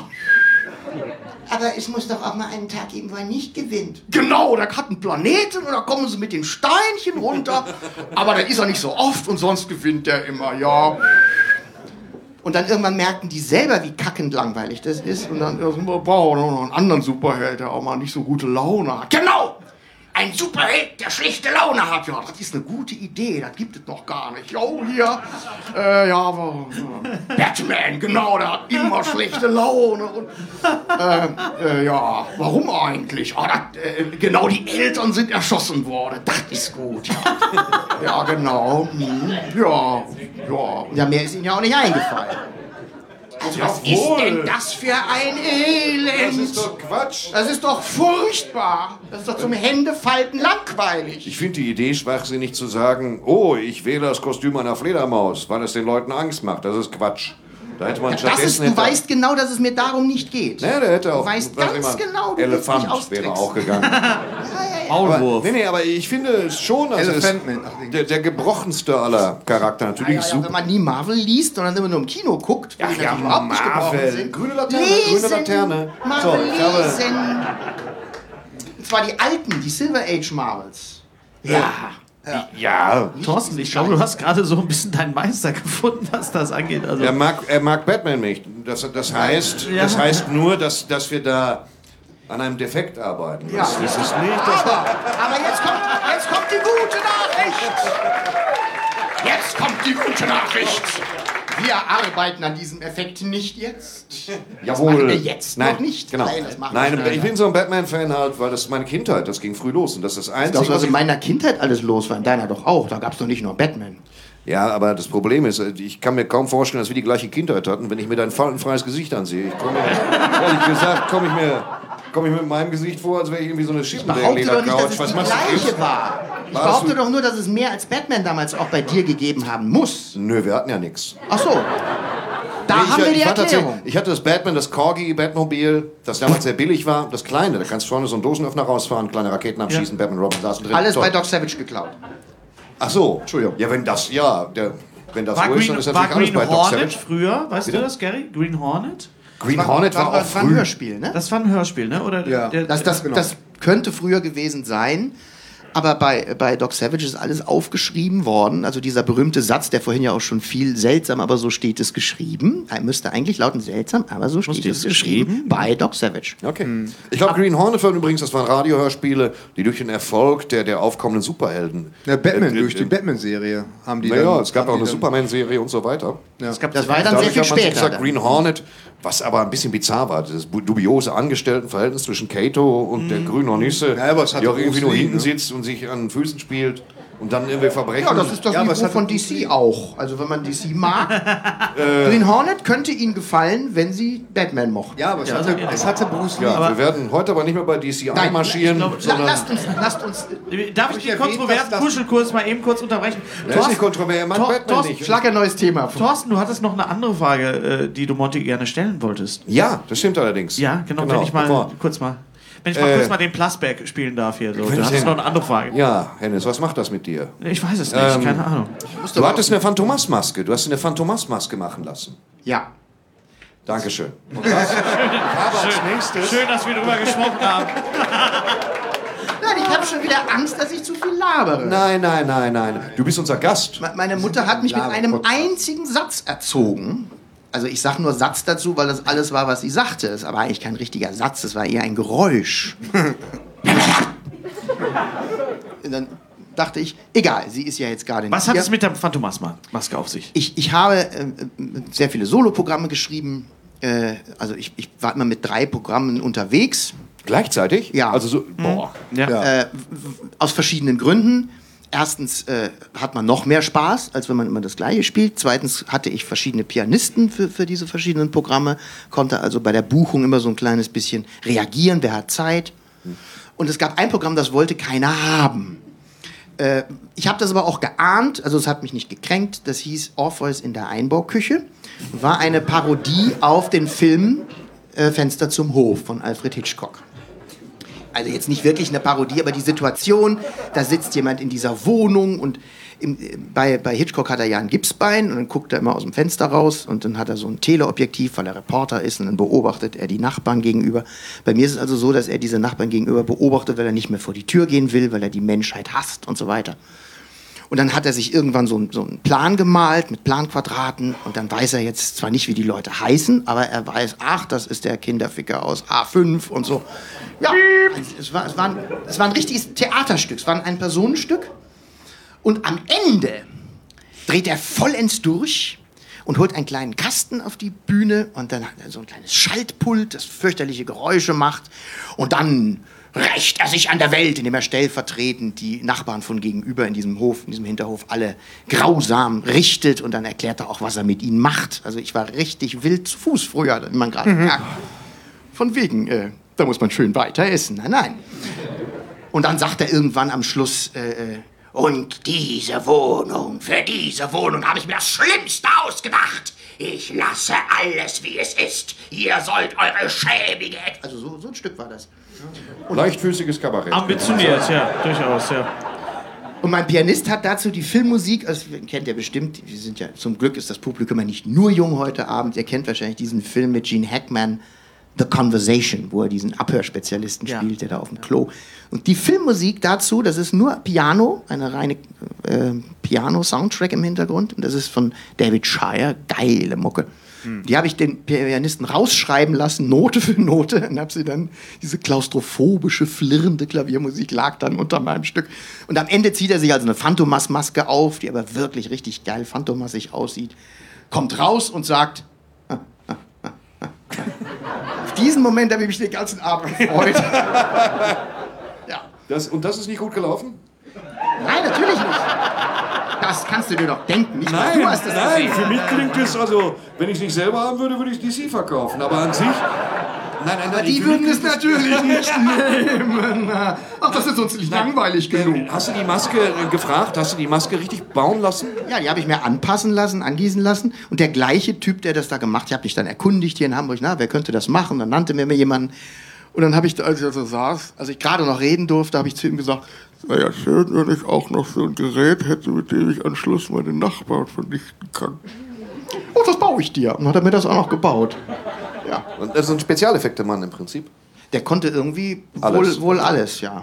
Aber es muss doch auch mal einen Tag geben, wo er nicht gewinnt. Genau, der hat einen Planeten und da kommen sie mit den Steinchen runter. Aber da ist er nicht so oft und sonst gewinnt der immer, ja. Und dann irgendwann merkten die selber, wie kackend langweilig das ist. Und dann, Ja, wir brauchen noch einen anderen Superheld, der auch mal nicht so gute Laune hat. genau! Ein Superheld, der schlechte Laune hat. Ja, das ist eine gute Idee, das gibt es noch gar nicht. Jo, hier, äh, ja, aber, äh, Batman, genau, der hat immer schlechte Laune. Und, äh, äh, ja, warum eigentlich? Ah, das, äh, genau, die Eltern sind erschossen worden. Das ist gut, ja. Ja, genau. Hm. Ja, ja. Ja, mehr ist ihnen ja auch nicht eingefallen. Also, was ist denn das für ein Elend? Das ist doch Quatsch. Das ist doch furchtbar. Das ist doch zum Händefalten langweilig. Ich finde die Idee schwachsinnig zu sagen, oh, ich wähle das Kostüm einer Fledermaus, weil es den Leuten Angst macht. Das ist Quatsch. Da hätte man Das ist, stattdessen... du hätte- weißt genau, dass es mir darum nicht geht. Ne, der hätte auch... Du weißt was ganz immer, genau, du willst mich Elefant austricksen. wäre auch gegangen. Maulwurf. Aber, nee, nee, aber ich finde schon, also es ist Elephant Man, ach, den der, der gebrochenste aller Charakter. Natürlich Ja, ja, super. wenn man nie Marvel liest, sondern immer nur im Kino guckt, wo die ja, natürlich überhaupt nicht gebrochen Marvel. sind. Grüne Laterne, lesen, grüne Laterne. Mal So, ich habe- lesen. Und zwar die alten, die Silver Age Marvels. Ja. Ja, Thorsten, ich glaube, du hast gerade so ein bisschen deinen Meister gefunden, was das angeht. Also, er mag, er mag Batman nicht. Das, das, heißt, Ja. das heißt nur, dass, dass wir da an einem Defekt arbeiten. Ja. Das, das ist nicht... Das, Aber, aber jetzt kommt, jetzt kommt die gute Nachricht. Jetzt kommt die gute Nachricht. Wir arbeiten an diesem Effekt nicht jetzt. Das Jawohl. machen wir jetzt Nein, noch nicht. Genau. Nein, das machen Nein, wir ich bin so ein Batman-Fan halt, weil das ist meine Kindheit, das ging früh los. Und das ist das Einzige, Das, was was in ich... meiner Kindheit alles los war, in deiner doch auch. Da gab es doch nicht nur Batman. Ja, aber das Problem ist, ich kann mir kaum vorstellen, dass wir die gleiche Kindheit hatten, wenn ich mir dein faltenfreies Gesicht ansehe. Ich komme, ehrlich gesagt, komme ich mir... Komme ich mit meinem Gesicht vor, als wäre ich irgendwie so eine Behaupte doch nicht, dass Chippendale-Ledercouch. es Was die machst du? gleiche war. Ich War behaupte das- doch nur, dass es mehr als Batman damals auch bei dir gegeben haben muss. Nö, wir hatten ja nichts. Ach so. Da ich, haben wir die ich, war tatsächlich- Erklärung. ich hatte das Batman, das Corgi Batmobil, das damals sehr billig war, das kleine. Da kannst du vorne so einen Dosenöffner rausfahren, kleine Raketen abschießen, Batman Robin saßen drin. Alles Toll. bei Doc Savage geklaut. Ach so. Entschuldigung. Ja, wenn das, ja, der, wenn das war so ist, Green, dann ist war natürlich alles Green bei Doc Hornet Savage. früher? Weißt Bitte? du das, Gary? Green Hornet? Green Hornet war, auch war ein früh. Hörspiel, ne? Das war ein Hörspiel, ne? Oder Ja. der, Das, das, genau. das könnte früher gewesen sein. Aber bei, bei Doc Savage ist alles aufgeschrieben worden. Also dieser berühmte Satz, der vorhin ja auch schon viel seltsam, aber so steht es geschrieben. Er müsste eigentlich lauten seltsam, aber so steht es geschrieben bei Doc Savage. Okay. Ich glaube, Green Hornet war übrigens, das waren Radiohörspiele, die durch den Erfolg der, der aufkommenden Superhelden. Ja, Batman, äh, durch äh, die Batman-Serie haben die Naja, dann, es gab haben auch die eine dann- Superman-Serie und so weiter. Ja. Es gab Das war dann sehr Dadurch viel hat man sich später. gesagt, dann. Green Hornet, was aber ein bisschen bizarr war, das dubiose Angestelltenverhältnis zwischen Kato und der grünen Hornisse, Ja, aber es hat die auch Bruce irgendwie nur Lee, hinten ne? sitzt und sich an den Füßen spielt und dann irgendwie Verbrechen. Ja, das ist das Ja, aber es Niveau hat- von D C auch. Also wenn man D C mag. Green Hornet könnte Ihnen gefallen, wenn Sie Batman mochten. Ja, aber es, hatte, es hatte Bruce Lee. Ja, wir werden heute aber nicht mehr bei D C einmarschieren, glaub, La, sondern... lasst uns, lasst uns Darf ich den erwähnt, kontroversen dass das- Kuschelkurs mal eben kurz unterbrechen? Das ist nicht kontrovers, er mag Tor- Batman Thorsten, nicht. schlag ein neues Thema vor. Thorsten, du hattest noch eine andere Frage, äh, die du Monty gerne stellen wolltest. Ja, das stimmt allerdings. Ja, genau, wenn ich mal guck mal. kurz mal... Wenn ich mal Äh, kurz mal den Plusback spielen darf hier. So. wenn Du ich hattest den- noch eine andere Frage. Ja, Hennes, was macht das mit dir? Ich weiß es nicht, Ähm, keine Ahnung. Du hattest eine Phantomas-Maske. Du hast eine Phantomas-Maske machen lassen. Ja. Dankeschön. Und das, ich habe als nächstes... Schön, dass wir darüber gesprochen haben. Nein, ich habe schon wieder Angst, dass ich zu viel labere. Nein, nein, nein, nein. Du bist unser Gast. Me- Meine Mutter hat mich mit Laber- einem Podcast. einzigen Satz erzogen. Also ich sage nur Satz dazu, weil das alles war, was sie sagte. Es war eigentlich kein richtiger Satz, es war eher ein Geräusch. Und dann dachte ich, egal, sie ist ja jetzt gerade nicht Was hat hier. es mit der Phantomas-Maske auf sich? Ich, ich habe äh, sehr viele Soloprogramme geschrieben. Äh, also ich, ich war immer mit drei Programmen unterwegs. Gleichzeitig? Ja. Also so... Boah. Ja. Äh, w- w- aus verschiedenen Gründen. Erstens äh, hat man noch mehr Spaß, als wenn man immer das Gleiche spielt. Zweitens hatte ich verschiedene Pianisten für, für diese verschiedenen Programme, konnte also bei der Buchung immer so ein kleines bisschen reagieren, wer hat Zeit. Und es gab ein Programm, das wollte keiner haben. Äh, ich habe das aber auch geahnt, also es hat mich nicht gekränkt. Das hieß Orpheus in der Einbauküche. War eine Parodie auf den Film äh, Fenster zum Hof von Alfred Hitchcock. Also jetzt nicht wirklich eine Parodie, aber die Situation, da sitzt jemand in dieser Wohnung und im, bei, bei Hitchcock hat er ja ein Gipsbein und dann guckt er immer aus dem Fenster raus und dann hat er so ein Teleobjektiv, weil er Reporter ist und dann beobachtet er die Nachbarn gegenüber. Bei mir ist es also so, dass er diese Nachbarn gegenüber beobachtet, weil er nicht mehr vor die Tür gehen will, weil er die Menschheit hasst und so weiter. Und dann hat er sich irgendwann so, so einen Plan gemalt mit Planquadraten und dann weiß er jetzt zwar nicht, wie die Leute heißen, aber er weiß, ach, das ist der Kinderficker aus A fünf und so. Ja, es war, es war, ein, es war ein richtiges Theaterstück, es war ein Personenstück. Und am Ende dreht er vollends durch und holt einen kleinen Kasten auf die Bühne und dann hat er so ein kleines Schaltpult, das fürchterliche Geräusche macht und dann rächt er sich an der Welt, indem er stellvertretend die Nachbarn von gegenüber in diesem Hof, in diesem Hinterhof alle grausam richtet und dann erklärt er auch, was er mit ihnen macht. Also ich war richtig wild zu Fuß früher, wenn man gerade merkt. Von wegen, äh, da muss man schön weiter essen. Nein, nein. Und dann sagt er irgendwann am Schluss, äh, äh, und diese Wohnung, für diese Wohnung habe ich mir das Schlimmste ausgedacht. Ich lasse alles, wie es ist. Ihr sollt eure schäbige... Also so, so ein Stück war das. Leichtfüßiges Kabarett. Ambitioniert, ja, durchaus, ja. Und mein Pianist hat dazu die Filmmusik, also kennt ihr bestimmt, wir sind ja, zum Glück ist das Publikum ja nicht nur jung heute Abend, ihr kennt wahrscheinlich diesen Film mit Gene Hackman, The Conversation, wo er diesen Abhörspezialisten Ja. spielt, der da auf dem Klo. Und die Filmmusik dazu, das ist nur Piano, eine reine äh, Piano-Soundtrack im Hintergrund. Und das ist von David Shire, geile Mucke. Die habe ich den Pianisten rausschreiben lassen, Note für Note, und habe sie dann, diese klaustrophobische, flirrende Klaviermusik lag dann unter meinem Stück. Und am Ende zieht er sich also eine Phantomas-Maske auf, die aber wirklich richtig geil phantomassig aussieht, kommt raus und sagt, ah, ah, ah, ah. Auf diesen Moment habe ich mich den ganzen Abend gefreut. Ja. Das, und das ist nicht gut gelaufen? Nein, natürlich nicht. Das kannst du dir doch denken. Nicht mal du hast das nein, gesehen. für mich klingt es, also, wenn ich es nicht selber haben würde, würde ich D C verkaufen. Aber an sich... Nein, nein, Aber nein, die für mich würden es klingt natürlich nicht nehmen. Ach, das ist uns nicht langweilig genug. Hast du die Maske äh, gefragt? Hast du die Maske richtig bauen lassen? Ja, die habe ich mir anpassen lassen, angießen lassen. Und der gleiche Typ, der das da gemacht hat, ich habe mich dann erkundigt hier in Hamburg, na, wer könnte das machen? Dann nannte mir mir jemanden. Und dann habe ich, als ich also saß, als ich gerade noch reden durfte, habe ich zu ihm gesagt, es wäre ja schön, wenn ich auch noch so ein Gerät hätte, mit dem ich am Schluss meine Nachbarn vernichten kann. Oh, das baue ich dir. Und hat er mir das auch noch gebaut. Ja. Und das ist ein Spezialeffekte-Mann im Prinzip. Der konnte irgendwie Alles. wohl, wohl alles, ja.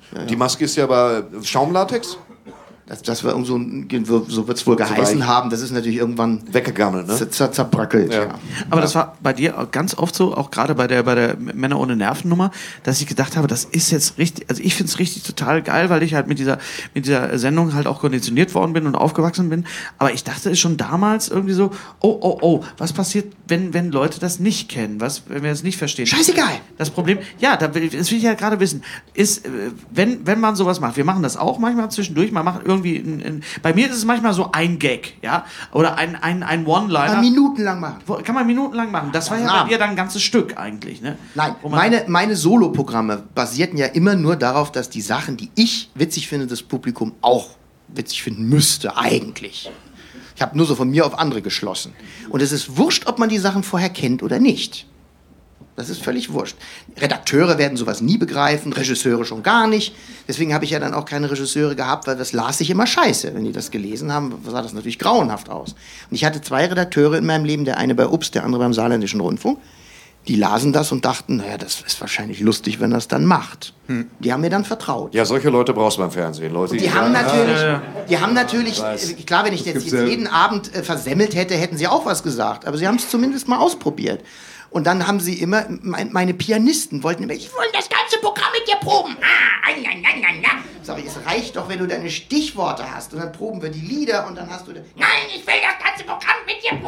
ja, ja. Die Maske ist ja aber Schaumlatex? Das, das war so, so wird es wohl geheißen haben. Das ist natürlich irgendwann weggegammelt, ne? zer- zerbröckelt. Ja. Ja. Aber das war bei dir ganz oft so, auch gerade bei der, bei der Männer ohne Nerven-Nummer, dass ich gedacht habe, das ist jetzt richtig, also ich finde es richtig total geil, weil ich halt mit dieser, mit dieser Sendung halt auch konditioniert worden bin und aufgewachsen bin. Aber ich dachte schon damals irgendwie so, oh, oh, oh, was passiert, wenn, wenn Leute das nicht kennen, was, wenn wir es nicht verstehen? Scheißegal! Das Problem, ja, da will, das will ich ja gerade wissen, ist, wenn, wenn man sowas macht, wir machen das auch manchmal zwischendurch, man macht irgendwie In, in, bei mir ist es manchmal so ein Gag, ja, oder ein, ein, ein One-Liner. Kann man minutenlang machen. Kann man minutenlang machen. Das war ja Na. bei dir dann ein ganzes Stück eigentlich, ne? Nein, Wo man meine, meine Solo-Programme basierten ja immer nur darauf, dass die Sachen, die ich witzig finde, das Publikum auch witzig finden müsste, eigentlich. Ich habe nur so von mir auf andere geschlossen. Und es ist wurscht, ob man die Sachen vorher kennt oder nicht. Das ist völlig wurscht. Redakteure werden sowas nie begreifen, Regisseure schon gar nicht. Deswegen habe ich ja dann auch keine Regisseure gehabt, weil das las ich immer scheiße. Wenn die das gelesen haben, sah das natürlich grauenhaft aus. Und ich hatte zwei Redakteure in meinem Leben, der eine bei Ups, der andere beim Saarländischen Rundfunk. Die lasen das und dachten, naja, das ist wahrscheinlich lustig, wenn er es dann macht. Hm. Die haben mir dann vertraut. Ja, solche Leute brauchst du beim Fernsehen. Leute, Die haben natürlich, ja, ja. die haben natürlich, weiß. äh, klar, wenn ich jetzt, jetzt jeden Abend äh, versemmelt hätte, hätten sie auch was gesagt. Aber sie haben es zumindest mal ausprobiert. Und dann haben sie immer, mein, meine Pianisten wollten immer, ich will das ganze Programm mit dir proben. Ah, na, na, na, na. Sag ich, es reicht doch, wenn du deine Stichworte hast. Und dann proben wir die Lieder und dann hast du, da, nein, ich will das ganze Programm mit dir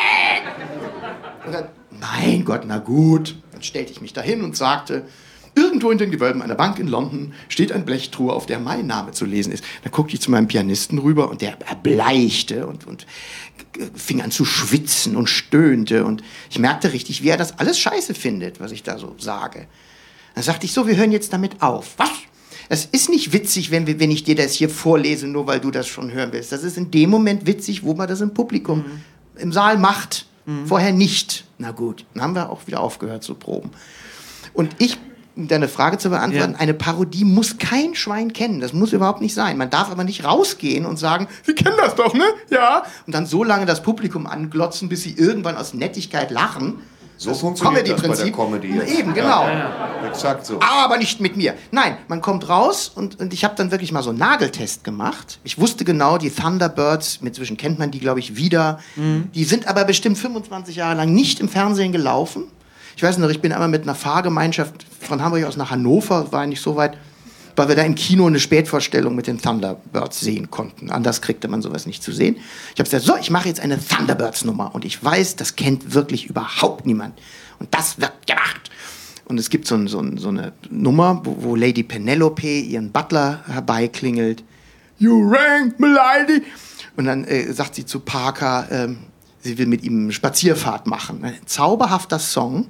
proben. Und dann, mein Gott, na gut. Dann stellte ich mich dahin und sagte, irgendwo in den Gewölben einer Bank in London steht ein Blechtruhe, auf der mein Name zu lesen ist. Dann guckte ich zu meinem Pianisten rüber und der erbleichte und, und fing an zu schwitzen und stöhnte. Und ich merkte richtig, wie er das alles scheiße findet, was ich da so sage. Dann sagte ich so, wir hören jetzt damit auf. Was? Es ist nicht witzig, wenn, wir, wenn ich dir das hier vorlese, nur weil du das schon hören willst. Das ist in dem Moment witzig, wo man das im Publikum, mhm. im Saal macht. Mhm. Vorher nicht. Na gut, dann haben wir auch wieder aufgehört zu proben. Und ich, um deine Frage zu beantworten, ja. Eine Parodie muss kein Schwein kennen. Das muss überhaupt nicht sein. Man darf aber nicht rausgehen und sagen, Sie kennen das doch, ne? Ja. Und dann so lange das Publikum anglotzen, bis sie irgendwann aus Nettigkeit lachen. So funktioniert das bei der Comedy. Eben, genau. Ja, ja. Exakt so. Aber nicht mit mir. Nein, man kommt raus und, und ich habe dann wirklich mal so einen Nageltest gemacht. Ich wusste genau, die Thunderbirds, inzwischen kennt man die, glaube ich, wieder. Mhm. Die sind aber bestimmt fünfundzwanzig Jahre lang nicht im Fernsehen gelaufen. Ich weiß noch, ich bin einmal mit einer Fahrgemeinschaft von Hamburg aus nach Hannover, war nicht so weit, weil wir da im Kino eine Spätvorstellung mit den Thunderbirds sehen konnten. Anders kriegte man sowas nicht zu sehen. Ich habe gesagt, so, ich mache jetzt eine Thunderbirds-Nummer. Und ich weiß, das kennt wirklich überhaupt niemand. Und das wird gemacht. Und es gibt so, ein, so, ein, so eine Nummer, wo, wo Lady Penelope ihren Butler herbeiklingelt. You rang, my lady. Und dann äh, sagt sie zu Parker, ähm, sie will mit ihm eine Spazierfahrt machen. Ein zauberhafter Song.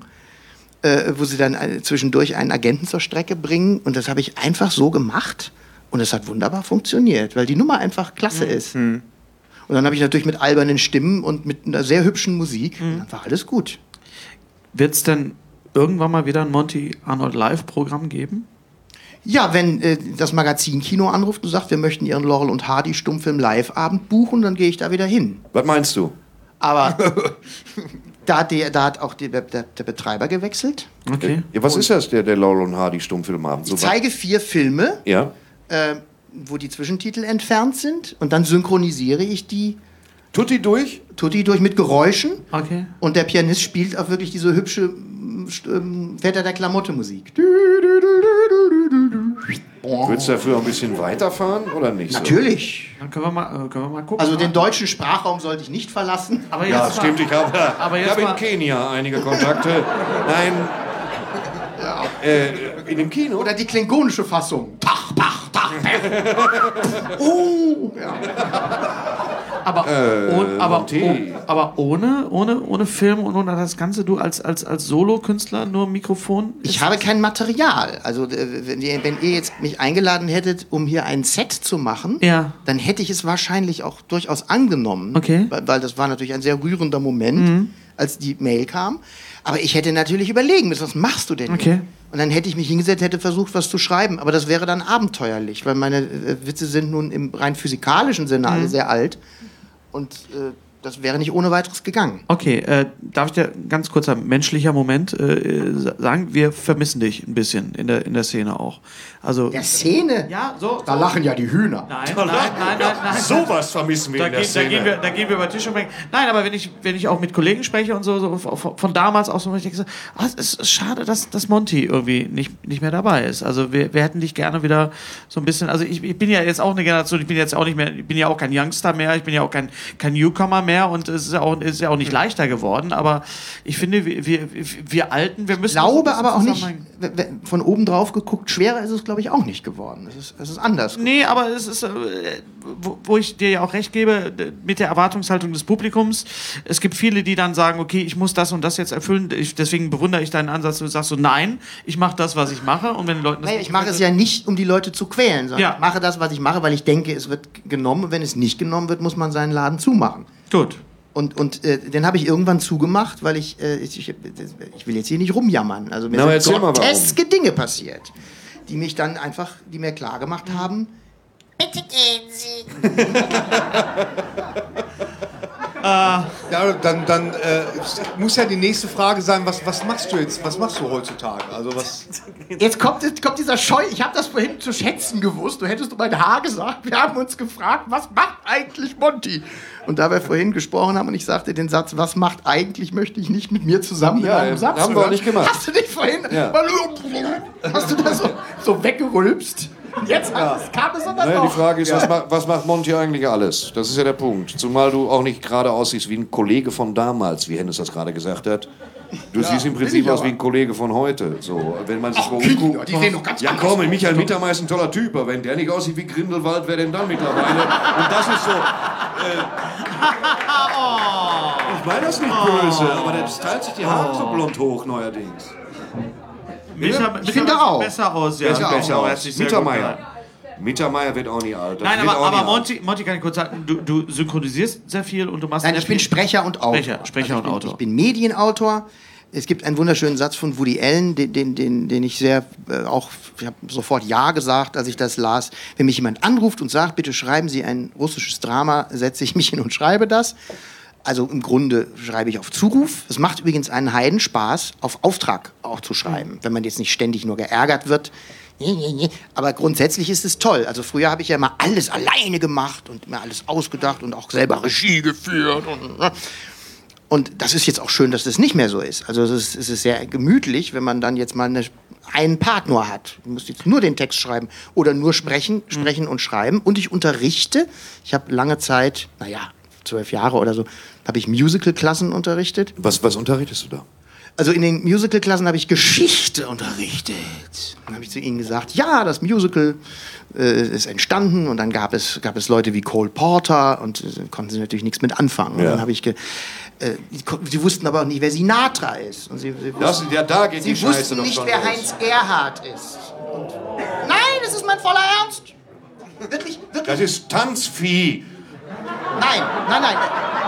Äh, wo sie dann äh, zwischendurch einen Agenten zur Strecke bringen. Und das habe ich einfach so gemacht. Und es hat wunderbar funktioniert, weil die Nummer einfach klasse mhm. ist. Mhm. Und dann habe ich natürlich mit albernen Stimmen und mit einer sehr hübschen Musik, mhm. dann war alles gut. Wird es denn irgendwann mal wieder ein Monty Arnold Live-Programm geben? Ja, wenn äh, das Magazin Kino anruft und sagt, wir möchten ihren Laurel und Hardy Stummfilm Live-Abend buchen, dann gehe ich da wieder hin. Was meinst du? Aber da hat, die, da hat auch die, der, der Betreiber gewechselt. Okay. Ja, was und ist das, der, der Laurel und Hardy Stummfilmabend? Ich zeige vier Filme, ja. äh, wo die Zwischentitel entfernt sind. Und dann synchronisiere ich die. Tutti durch? Tutti durch mit Geräuschen. Okay. Und der Pianist spielt auch wirklich diese hübsche ähm, Väter der Klamotte Musik. Würdest du dafür ein bisschen weiterfahren oder nicht? Natürlich. Dann können wir mal, können wir mal gucken. Also den deutschen Sprachraum sollte ich nicht verlassen. Aber jetzt ja, mal, stimmt. Ich habe, aber jetzt ich habe mal, in Kenia einige Kontakte. Nein, ja. äh, in dem Kino. Oder die klingonische Fassung. Tach, tach, tach. Oh. Ja. Aber, Äh, oh, aber, Monty. oh, aber ohne, ohne, ohne Film und ohne das Ganze, du als, als, als Solo-Künstler nur Mikrofon? Ich habe kein Material. Also äh, wenn, ihr, wenn ihr jetzt mich eingeladen hättet, um hier ein Set zu machen, ja. dann hätte ich es wahrscheinlich auch durchaus angenommen. Okay. Weil, weil das war natürlich ein sehr rührender Moment, mhm. als die Mail kam. Aber ich hätte natürlich überlegen müssen, was machst du denn? Okay. Und dann hätte ich mich hingesetzt, hätte versucht, was zu schreiben. Aber das wäre dann abenteuerlich, weil meine äh, Witze sind nun im rein physikalischen Sinne mhm. alle sehr alt. Und äh, das wäre nicht ohne weiteres gegangen. Okay, äh, darf ich dir ganz kurzer menschlicher Moment äh, sagen? Wir vermissen dich ein bisschen in der, in der Szene auch. Also, Der Szene? ja, so. Da lachen ja die Hühner. Nein, nein, nein, nein, nein, nein. Sowas vermissen wir Da, in der gehen, da, Szene. gehen wir, da gehen wir über Tisch und denken, nein, aber wenn ich, wenn ich auch mit Kollegen spreche und so, so von, von damals auch so, ich denke so, ah, es ist schade, dass, dass Monty irgendwie nicht, nicht mehr dabei ist. Also wir, wir hätten dich gerne wieder so ein bisschen, also ich, ich bin ja jetzt auch eine Generation, ich bin jetzt auch nicht mehr, ich bin ja auch kein Youngster mehr, ich bin ja auch kein, kein Newcomer mehr und es ist ja auch, ist ja auch nicht leichter geworden, aber ich finde, wir, wir, wir Alten, wir müssen... Ich glaube so ein bisschen aber auch nicht, zusammenhängen. w- w- von oben drauf geguckt, schwerer ist es, glaube ich, auch nicht geworden. Es ist, es ist anders. Nee, aber es ist, äh, wo, wo ich dir ja auch recht gebe, d- mit der Erwartungshaltung des Publikums. Es gibt viele, die dann sagen, okay, ich muss das und das jetzt erfüllen. Ich, deswegen bewundere ich deinen Ansatz. Du sagst so, nein, ich mache das, was ich mache. Und wenn den Leuten das Naja, nicht ich mache es gefällt, ja nicht, um die Leute zu quälen, sondern Ja. ich mache das, was ich mache, weil ich denke, es wird genommen. Und wenn es nicht genommen wird, muss man seinen Laden zumachen. Gut. Und, und äh, den habe ich irgendwann zugemacht, weil ich, äh, ich, ich, ich will jetzt hier nicht rumjammern. Also mir Na, aber sind erzähl mal, warum. groteske Dinge passiert, die mich dann einfach, die mir klar gemacht haben, Bitte gehen Sie. Ja, dann, dann äh, muss ja die nächste Frage sein, was, was machst du jetzt, was machst du heutzutage? Also was... Jetzt kommt, jetzt kommt dieser Scheu. Ich habe das vorhin zu schätzen gewusst. Du hättest um mein Haar gesagt. Wir haben uns gefragt, was macht eigentlich Monty? und da wir vorhin gesprochen haben und ich sagte den Satz, was macht eigentlich, möchte ich nicht mit mir zusammen Ja, in einem Satz haben wir auch hören. nicht gemacht. Hast du dich vorhin, Ja. hast du da so, so weggerülpst? Jetzt ja. kam es aber Naja, die noch. Frage ist, was, ma was macht Monty eigentlich alles? Das ist ja der Punkt. Zumal du auch nicht gerade aussiehst wie ein Kollege von damals, wie Hennes das gerade gesagt hat. Du siehst im Prinzip aus wie ein Kollege von heute. So, wenn man sich so umguckt. Die sehen doch ganz Ja anders komm, aus. Michael Mittermeier ist ein toller Typ, aber wenn der nicht aussieht wie Grindelwald, wer denn dann mittlerweile? Und das ist so... Äh, ich meine das nicht böse, aber der teilt sich die Haare so blond hoch neuerdings. Micha, Ich finde auch. besser aus, ja. Besser Besser aus. aus. Hat sich sehr gut Mittermeier. gehalten. Mittermeier wird auch nie alt. Das Nein, wird aber, auch aber nie alt. Monty, Monty kann ich kurz sagen, du, du synchronisierst sehr viel und du machst Nein, sehr ich bin viel. Sprecher und Autor. Sprecher, Sprecher Also ich und bin, Autor. Ich bin Medienautor. Es gibt einen wunderschönen Satz von Woody Allen, den, den, den, den ich sehr äh, auch, ich habe sofort Ja gesagt, als ich das las. Wenn mich jemand anruft und sagt, bitte schreiben Sie ein russisches Drama, setze ich mich hin und schreibe das. Also im Grunde schreibe ich auf Zuruf. Es macht übrigens einen Heidenspaß, auf Auftrag auch zu schreiben, wenn man jetzt nicht ständig nur geärgert wird. Aber grundsätzlich ist es toll. Also früher habe ich ja immer alles alleine gemacht und mir alles ausgedacht und auch selber Regie geführt. Und, und das ist jetzt auch schön, dass das nicht mehr so ist. Also es ist, es ist sehr gemütlich, wenn man dann jetzt mal eine, einen Part nur hat. Du musst jetzt nur den Text schreiben oder nur sprechen, sprechen und schreiben. Und ich unterrichte. Ich habe lange Zeit, naja, zwölf Jahre oder so, habe ich Musical-Klassen unterrichtet. Was, was unterrichtest du da? Also in den Musical-Klassen habe ich Geschichte unterrichtet. Dann habe ich zu ihnen gesagt, ja, das Musical äh, ist entstanden und dann gab es, gab es Leute wie Cole Porter und äh, konnten sie natürlich nichts mit anfangen. Und Ja. dann habe ich, ge äh, die, ko- sie wussten aber auch nicht, wer Sinatra ist. Und sie, sie Das, wussten, ja, da geht die sie Scheiße wussten doch nicht, schon wer los. Heinz Erhardt ist. Und, nein, das ist mein voller Ernst. Wirklich, wirklich. Das ist Tanzvieh. Nein, nein, nein.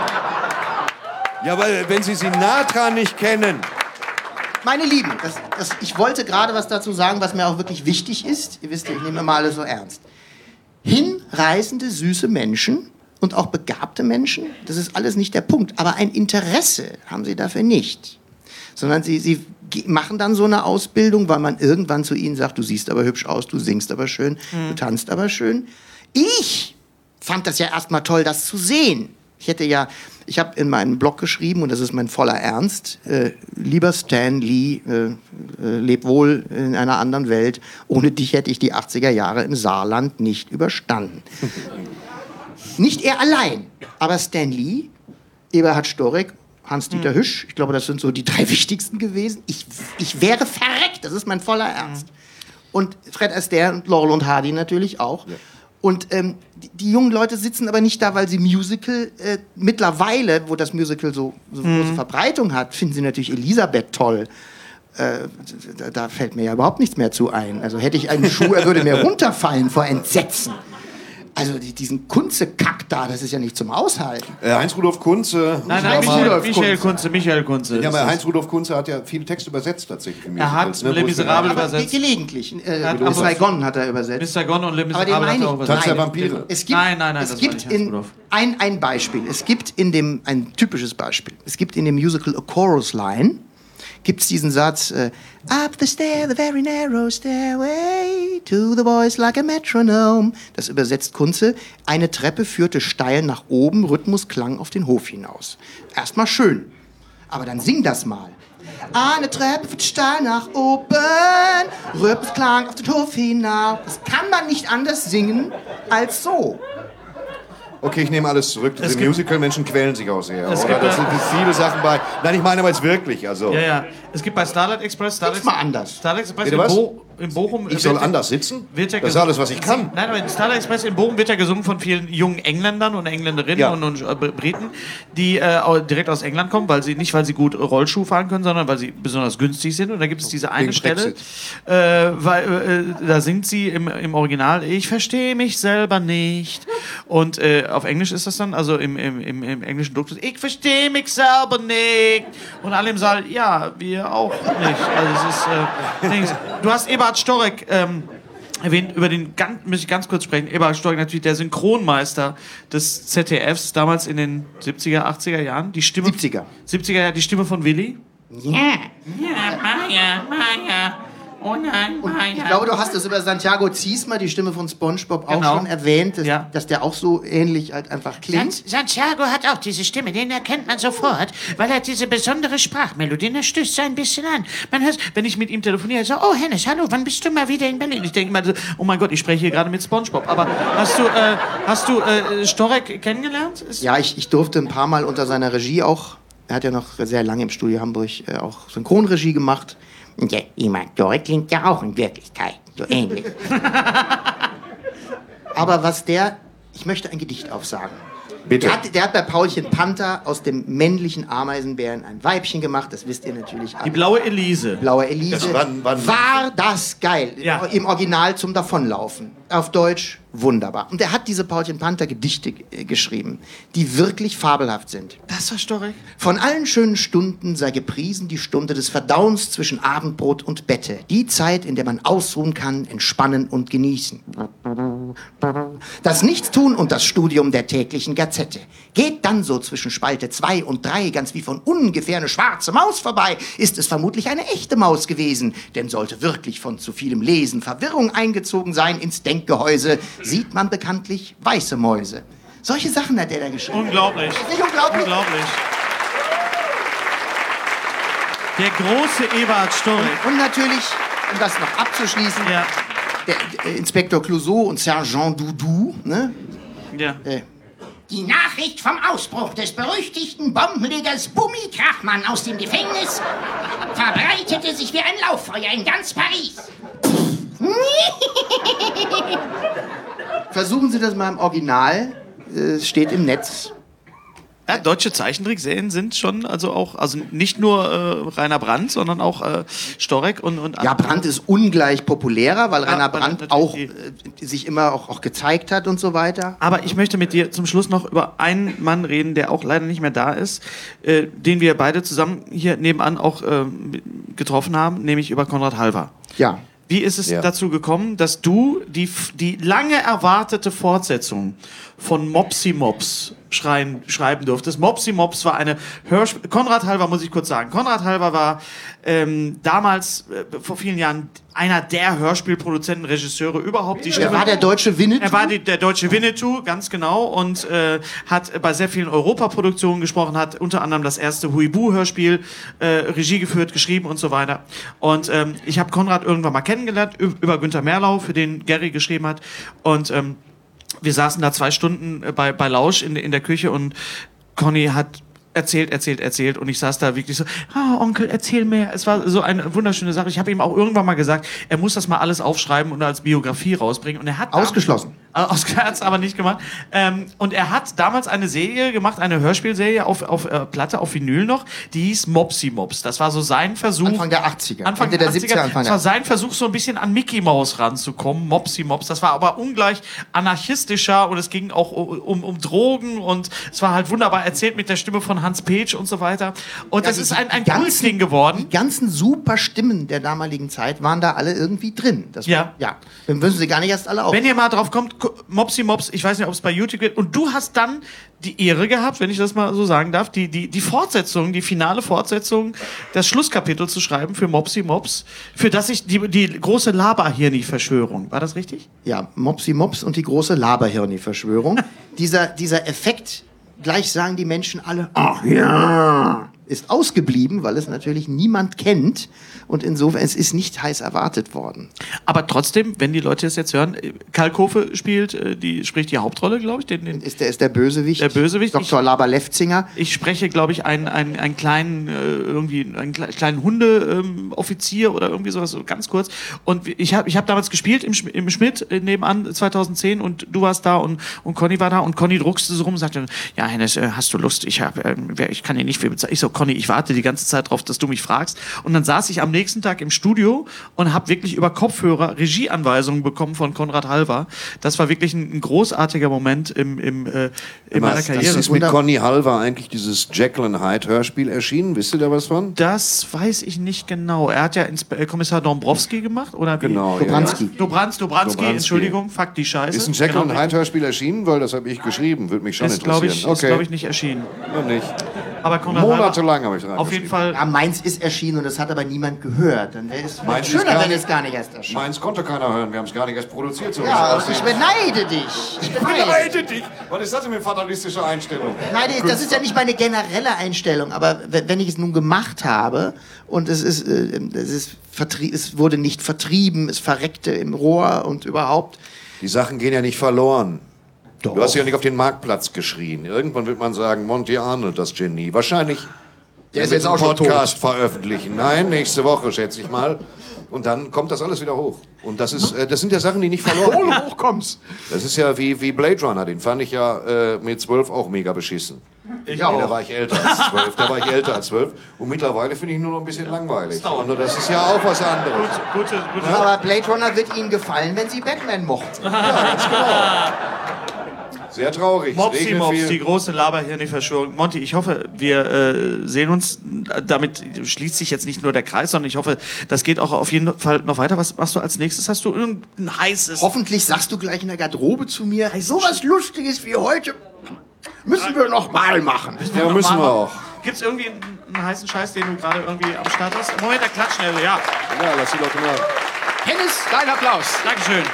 Ja, weil wenn Sie Sinatra nicht kennen... Meine Lieben, das, das, ich wollte gerade was dazu sagen, was mir auch wirklich wichtig ist. Ihr wisst ja, ich nehme immer alles so ernst. Hinreißende, süße Menschen und auch begabte Menschen, das ist alles nicht der Punkt. Aber ein Interesse haben sie dafür nicht. Sondern sie, sie ge- machen dann so eine Ausbildung, weil man irgendwann zu ihnen sagt, du siehst aber hübsch aus, du singst aber schön, du tanzt aber schön. Ich fand das ja erstmal toll, das zu sehen. Ich hätte ja, ich habe in meinem Blog geschrieben, und das ist mein voller Ernst, äh, lieber Stan Lee, äh, äh, leb wohl in einer anderen Welt. Ohne dich hätte ich die achtziger Jahre im Saarland nicht überstanden. Nicht er allein, aber Stan Lee, Eberhard Storek, Hans-Dieter Hüsch, ich glaube, das sind so die drei wichtigsten gewesen. Ich, ich wäre verreckt, das ist mein voller Ernst. Und Fred Astaire und Laurel und Hardy natürlich auch. Ja. Und ähm, die, die jungen Leute sitzen aber nicht da, weil sie Musical, äh, mittlerweile, wo das Musical so, so mhm. große Verbreitung hat, finden sie natürlich Elisabeth toll. Äh, da, da fällt mir ja überhaupt nichts mehr zu ein. Also hätte ich einen Schuh, er würde mir runterfallen vor Entsetzen. Also die, diesen Kunze-Kack da, das ist ja nicht zum Aushalten. Äh, Heinz-Rudolf Kunze. Nein, nein, Michael, Michael Kunze, Michael Kunze. Ja, aber Heinz-Rudolf Kunze hat ja viele Texte übersetzt tatsächlich. Er hat Les Miserables Aber übersetzt. gelegentlich. Äh, hat Miss aber- Saigon hat er übersetzt. Mister Saigon und Les Aber den Miserables hat meine er auch ich. Tanz der Nein, Vampire. Es gibt, Nein, nein, nein, es das war gibt nicht in, Heinz-Rudolf. ein, ein Beispiel. Es gibt in dem, ein typisches Beispiel. Es gibt in dem Musical A Chorus Line, gibt es diesen Satz, äh, Up the stair, the very narrow stairway, to the voice like a metronome. Das übersetzt Kunze. Eine Treppe führte steil nach oben, Rhythmus klang auf den Hof hinaus. Erstmal schön. Aber dann sing das mal. Eine Treppe führt steil nach oben, Rhythmus klang auf den Hof hinaus. Das kann man nicht anders singen als so. Okay, ich nehme alles zurück. Diese gibt- Musical-Menschen quälen sich auch sehr. Es Oder? gibt, Das sind viele Sachen bei. Nein, ich meine aber jetzt wirklich. Also, Ja, ja. Es gibt bei Starlight Express... Starlight, mal anders. Starlight Express Bitte in, was? Bo in Bochum... ich soll wird- anders sitzen? Wird ja Das ist gesungen- alles, was ich kann. Nein, aber in Starlight Express in Bochum wird ja gesungen von vielen jungen Engländern und Engländerinnen Ja. und, und äh, Briten, die äh, au- direkt aus England kommen, weil sie nicht, weil sie gut Rollschuh fahren können, sondern weil sie besonders günstig sind. Und da gibt es diese eine Wegen Stelle, Brexit. äh, weil, äh, da singt sie im, im Original, ich verstehe mich selber nicht. Und äh, auf Englisch ist das dann, also im, im, im, im englischen Duktus, ich verstehe mich selber nicht. Und alle im Saal, ja, wir auch nicht. Also es ist, äh, Dings. Du hast Eberhard Storek ähm, erwähnt, über den ganz, muss ich ganz kurz sprechen. Eberhard Storek natürlich der Synchronmeister des Z D Fs, damals in den siebziger, achtziger Jahren. Die Stimme, siebziger. siebziger Jahre, die Stimme von Willi. Ja, Maya, Maya. Oh nein, Maya. Ich glaube, du hast es über Santiago Ziesmer, die Stimme von SpongeBob, auch Genau. schon erwähnt, dass, Ja. dass der auch so ähnlich halt einfach klingt. San- Santiago hat auch diese Stimme, den erkennt man sofort, weil er diese besondere Sprachmelodie, der stößt so ein bisschen an. Man hört, wenn ich mit ihm telefoniere, so, oh Hennes, hallo, wann bist du mal wieder in Berlin? Ich denke mal, so, oh mein Gott, ich spreche hier gerade mit SpongeBob. Aber hast du, äh, hast du äh, Storek kennengelernt? Ist Ja, ich, ich durfte ein paar Mal unter seiner Regie auch, er hat ja noch sehr lange im Studio Hamburg äh, auch Synchronregie gemacht. Ja, Iman Dorek klingt ja auch in Wirklichkeit so ähnlich. Aber was der, ich möchte ein Gedicht aufsagen. Bitte. Der hat, der hat bei Paulchen Panther aus dem männlichen Ameisenbären ein Weibchen gemacht, das wisst ihr natürlich alle. die blaue Elise. Blaue Elise. Das wann- wann- War das geil. Ja. Im Original zum Davonlaufen. Auf Deutsch wunderbar. Und er hat diese Paulchen Panther Gedichte äh, geschrieben, die wirklich fabelhaft sind. Das war Storek? Von allen schönen Stunden sei gepriesen die Stunde des Verdauens zwischen Abendbrot und Bette. Die Zeit, in der man ausruhen kann, entspannen und genießen. Das Nichtstun und das Studium der täglichen Gazette. Geht dann so zwischen Spalte zwei und drei ganz wie von ungefähr eine schwarze Maus vorbei, ist es vermutlich eine echte Maus gewesen. Denn sollte wirklich von zu vielem Lesen Verwirrung eingezogen sein ins Denkgehäuse, sieht man bekanntlich weiße Mäuse. Solche Sachen hat er da geschrieben. Unglaublich. Ist nicht unglaublich? Unglaublich. Der große Eberhard Storek. Und natürlich, um das noch abzuschließen, Ja, der, der Inspektor Clouseau und Sergeant Doudou, ne? ja. Äh, Die Nachricht vom Ausbruch des berüchtigten Bombenlegers Bummi Krachmann aus dem Gefängnis verbreitete sich wie ein Lauffeuer in ganz Paris. versuchen Sie das mal im Original. Äh, Es steht im Netz. Ja, deutsche Zeichentrickserien sind schon, also auch, also nicht nur äh, Rainer Brandt, sondern auch äh, Storek und, und Ja, Brandt ist ungleich populärer, weil Rainer aber Brandt natürlich auch die- äh, sich immer auch, auch gezeigt hat und so weiter. Aber ich möchte mit dir zum Schluss noch über einen Mann reden, der auch leider nicht mehr da ist, äh, den wir beide zusammen hier nebenan auch äh, getroffen haben, nämlich über Konrad Halver. Ja. Wie ist es Ja. dazu gekommen, dass du die, die lange erwartete Fortsetzung von Mopsy Mops schreien, schreiben durftest? Mopsy Mops war eine Hörspiel... Konrad Halver, muss ich kurz sagen. Konrad Halver war ähm, damals, äh, vor vielen Jahren, einer der Hörspielproduzenten, Regisseure überhaupt. Die Er Stimme- war der deutsche Winnetou. er war die, der deutsche Winnetou, ganz genau, und äh, hat bei sehr vielen Europaproduktionen gesprochen, hat unter anderem das erste Huibu-Hörspiel äh, Regie geführt, geschrieben und so weiter. Und ähm, ich habe Konrad irgendwann mal kennengelernt, üb- über Günter Merlau, für den Gary geschrieben hat. Und ähm, wir saßen da zwei Stunden äh, bei, bei Lausch in, in der Küche und Conny hat erzählt, erzählt, erzählt und ich saß da wirklich so, ah, Onkel, erzähl mehr. Es war so eine wunderschöne Sache. Ich habe ihm auch irgendwann mal gesagt, er muss das mal alles aufschreiben und als Biografie rausbringen und er hat Ausgeschlossen. Aus Scherz, aber nicht gemacht. Ähm, und er hat damals eine Serie gemacht, eine Hörspielserie auf, auf äh, Platte, auf Vinyl noch, die hieß Mopsi Mops. Das war so sein Versuch. Anfang der achtziger. Anfang Ende der der siebziger, Anfang Das war sein Versuch, so ein bisschen an Mickey Mouse ranzukommen. Mopsi Mops. Das war aber ungleich anarchistischer und es ging auch um, um Drogen und es war halt wunderbar erzählt mit der Stimme von Hans Petsch und so weiter. Und Ja, das die- ist ein, ein die ganzen- Kultding geworden. Die ganzen super Stimmen der damaligen Zeit waren da alle irgendwie drin. Das Ja. War, ja. Dann müssen sie gar nicht erst alle auf. Wenn ihr mal drauf kommt, gu- Mopsi Mops, ich weiß nicht, ob es bei YouTube geht, und du hast dann die Ehre gehabt, wenn ich das mal so sagen darf, die, die, die Fortsetzung, die finale Fortsetzung, das Schlusskapitel zu schreiben für Mopsi Mops, für das ich die, die große Laberhirni-Verschwörung, war das richtig? Ja, Mopsi Mops und die große Laberhirni-Verschwörung. dieser, dieser Effekt, gleich sagen die Menschen alle, ach ja, ist ausgeblieben, weil es natürlich niemand kennt und insofern es ist nicht heiß erwartet worden. Aber trotzdem, wenn die Leute das jetzt hören, äh, Kalkofe spielt, äh, die spricht die Hauptrolle, glaube ich, den, den Ist der, ist der Bösewicht? Der Bösewicht? Doktor Laber-Lefzinger. Ich spreche, glaube ich, einen, einen, einen kleinen, äh, irgendwie, einen kle- kleinen Hundeoffizier ähm, oder irgendwie sowas, so ganz kurz. Und ich habe ich hab damals gespielt im, Sch im Schmidt äh, nebenan zweitausendzehn und du warst da und, und Conny war da und Conny druckste so rum und sagte, ja, Hennes, äh, hast du Lust? Ich, hab, äh, wer- ich kann dir nicht viel bezahlen. Ich so, Conny, ich warte die ganze Zeit drauf, dass du mich fragst. Und dann saß ich am nächsten Tag im Studio und habe wirklich über Kopfhörer Regieanweisungen bekommen von Konrad Halver. Das war wirklich ein, ein großartiger Moment im, im, äh, in meiner Was, Karriere. das ist mit Conny Halver eigentlich dieses Jekyll and Hyde Hörspiel erschienen. Wisst ihr da was von? Das weiß ich nicht genau. Er hat ja Inspe äh, Kommissar Dombrowski gemacht, oder wie? Genau, ja. Dobranski. Dobrans, Dobranski, Dobranski. Entschuldigung, fuck die Scheiße. Ist ein Jekyll and Genau, Hyde Hörspiel erschienen? Weil das habe ich geschrieben. Würde mich schon ist, glaube interessieren. ich, ist, glaub ich, nicht erschienen. Noch nicht. Aber Konrad Halver, Monatelang habe ich dran auf jeden geschrieben. Fall. Ja, meins ist erschienen und das hat aber niemand gehört. Dann wäre es Meins ist schöner, gar wenn nicht- es gar nicht erst erschien. Meins konnte keiner hören. Wir haben es gar nicht erst produziert. So Ja, wie es ich aussieht. beneide dich. Ich beneide. Beneide dich! Was ist das denn mit fatalistischer Einstellung? Nein, das ist ja nicht meine generelle Einstellung, aber wenn wenn ich es nun gemacht habe und es ist, äh, es ist vertrie- es wurde nicht vertrieben, es verreckte im Rohr und überhaupt. Die Sachen gehen ja nicht verloren. Doch. Du hast ja nicht auf den Marktplatz geschrien. Irgendwann wird man sagen, Monty Arnold, das Genie. Wahrscheinlich Der ist wird jetzt einen auch schon tot. Podcast veröffentlichen. Nein, nächste Woche, schätze ich mal. Und dann kommt das alles wieder hoch. Und das, ist, äh, das sind ja Sachen, die nicht verloren gehen. Hoch kommst. Das ist ja wie, wie Blade Runner. Den fand ich ja äh, mit zwölf auch mega beschissen. Ich Nee, da auch. war ich älter als zwölf. Da war ich älter als zwölf. Und mittlerweile finde ich nur noch ein bisschen langweilig. Und das ist ja auch was anderes. Gute, gute, Aber Blade Runner wird Ihnen gefallen, wenn Sie Batman mochten. Sehr traurig. Es Mopsi regnet Mops, viel. die große Laberhirni-Verschwörung. Monty, ich hoffe, wir äh, sehen uns. Damit schließt sich jetzt nicht nur der Kreis, sondern ich hoffe, das geht auch auf jeden Fall noch weiter. Was machst du als nächstes? Hast du irgendein heißes... Hoffentlich sagst du gleich in der Garderobe zu mir, so was Lustiges wie heute müssen wir noch mal machen. Ja, müssen wir auch. Gibt es irgendwie einen, einen heißen Scheiß, den du gerade irgendwie am Start hast? Moment, der klatscht schnell. Ja, Ja, lass die Leute mal. Hennes, dein Applaus. Dankeschön.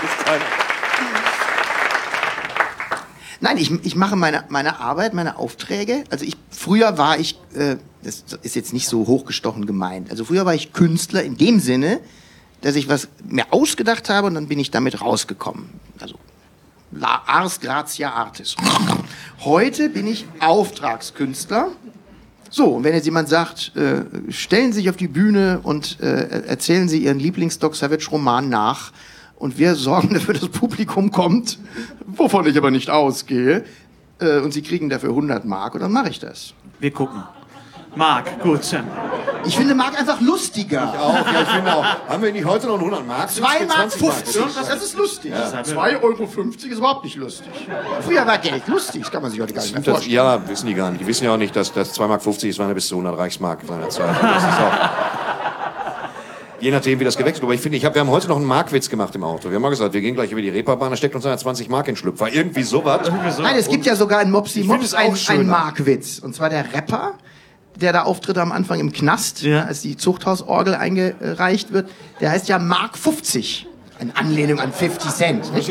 Nein, ich, ich mache meine, meine Arbeit, meine Aufträge. Also ich, früher war ich, äh, das ist jetzt nicht so hochgestochen gemeint, also früher war ich Künstler in dem Sinne, dass ich was mir ausgedacht habe und dann bin ich damit rausgekommen. Also La Ars Gratia Artis. Heute bin ich Auftragskünstler. So, und wenn jetzt jemand sagt, äh, stellen Sie sich auf die Bühne und äh, erzählen Sie Ihren Lieblings-Doc Savage-Roman nach und wir sorgen dafür, dass das Publikum kommt, wovon ich aber nicht ausgehe, äh, und Sie kriegen dafür hundert Mark, und dann mache ich das. Wir gucken. Marc, gut. Ich finde Mark einfach lustiger. Auch, ja, ich finde auch. Haben wir nicht heute noch einen hundert Mark? zwei Mark fünfzig, Mark? das ist lustig. zwei Euro fünfzig ist überhaupt nicht lustig. Früher war Geld lustig, das kann man sich heute gar nicht mehr Das, vorstellen. ja, wissen die gar nicht. Die wissen ja auch nicht, dass das zwei Mark fünfzig ist, waren ja bis zu hundert Reichsmark in seiner Zeit. Das ist auch, je nachdem, wie das gewechselt. Aber ich finde, ich hab, wir haben heute noch einen Markwitz gemacht im Auto. Wir haben mal gesagt, wir gehen gleich über die Reeperbahn, da steckt uns einer zwanzig Mark in den Schlüpfer. Irgendwie sowas. Nein, es gibt ja sogar in Mopsi Ich finde Mops es auch einen schöner. einen Markwitz. Und zwar der Rapper, der da auftritt am Anfang im Knast, Ja. als die Zuchthausorgel eingereicht wird. Der heißt ja Mark fünfzig. In Anlehnung an fifty Cent. Nicht?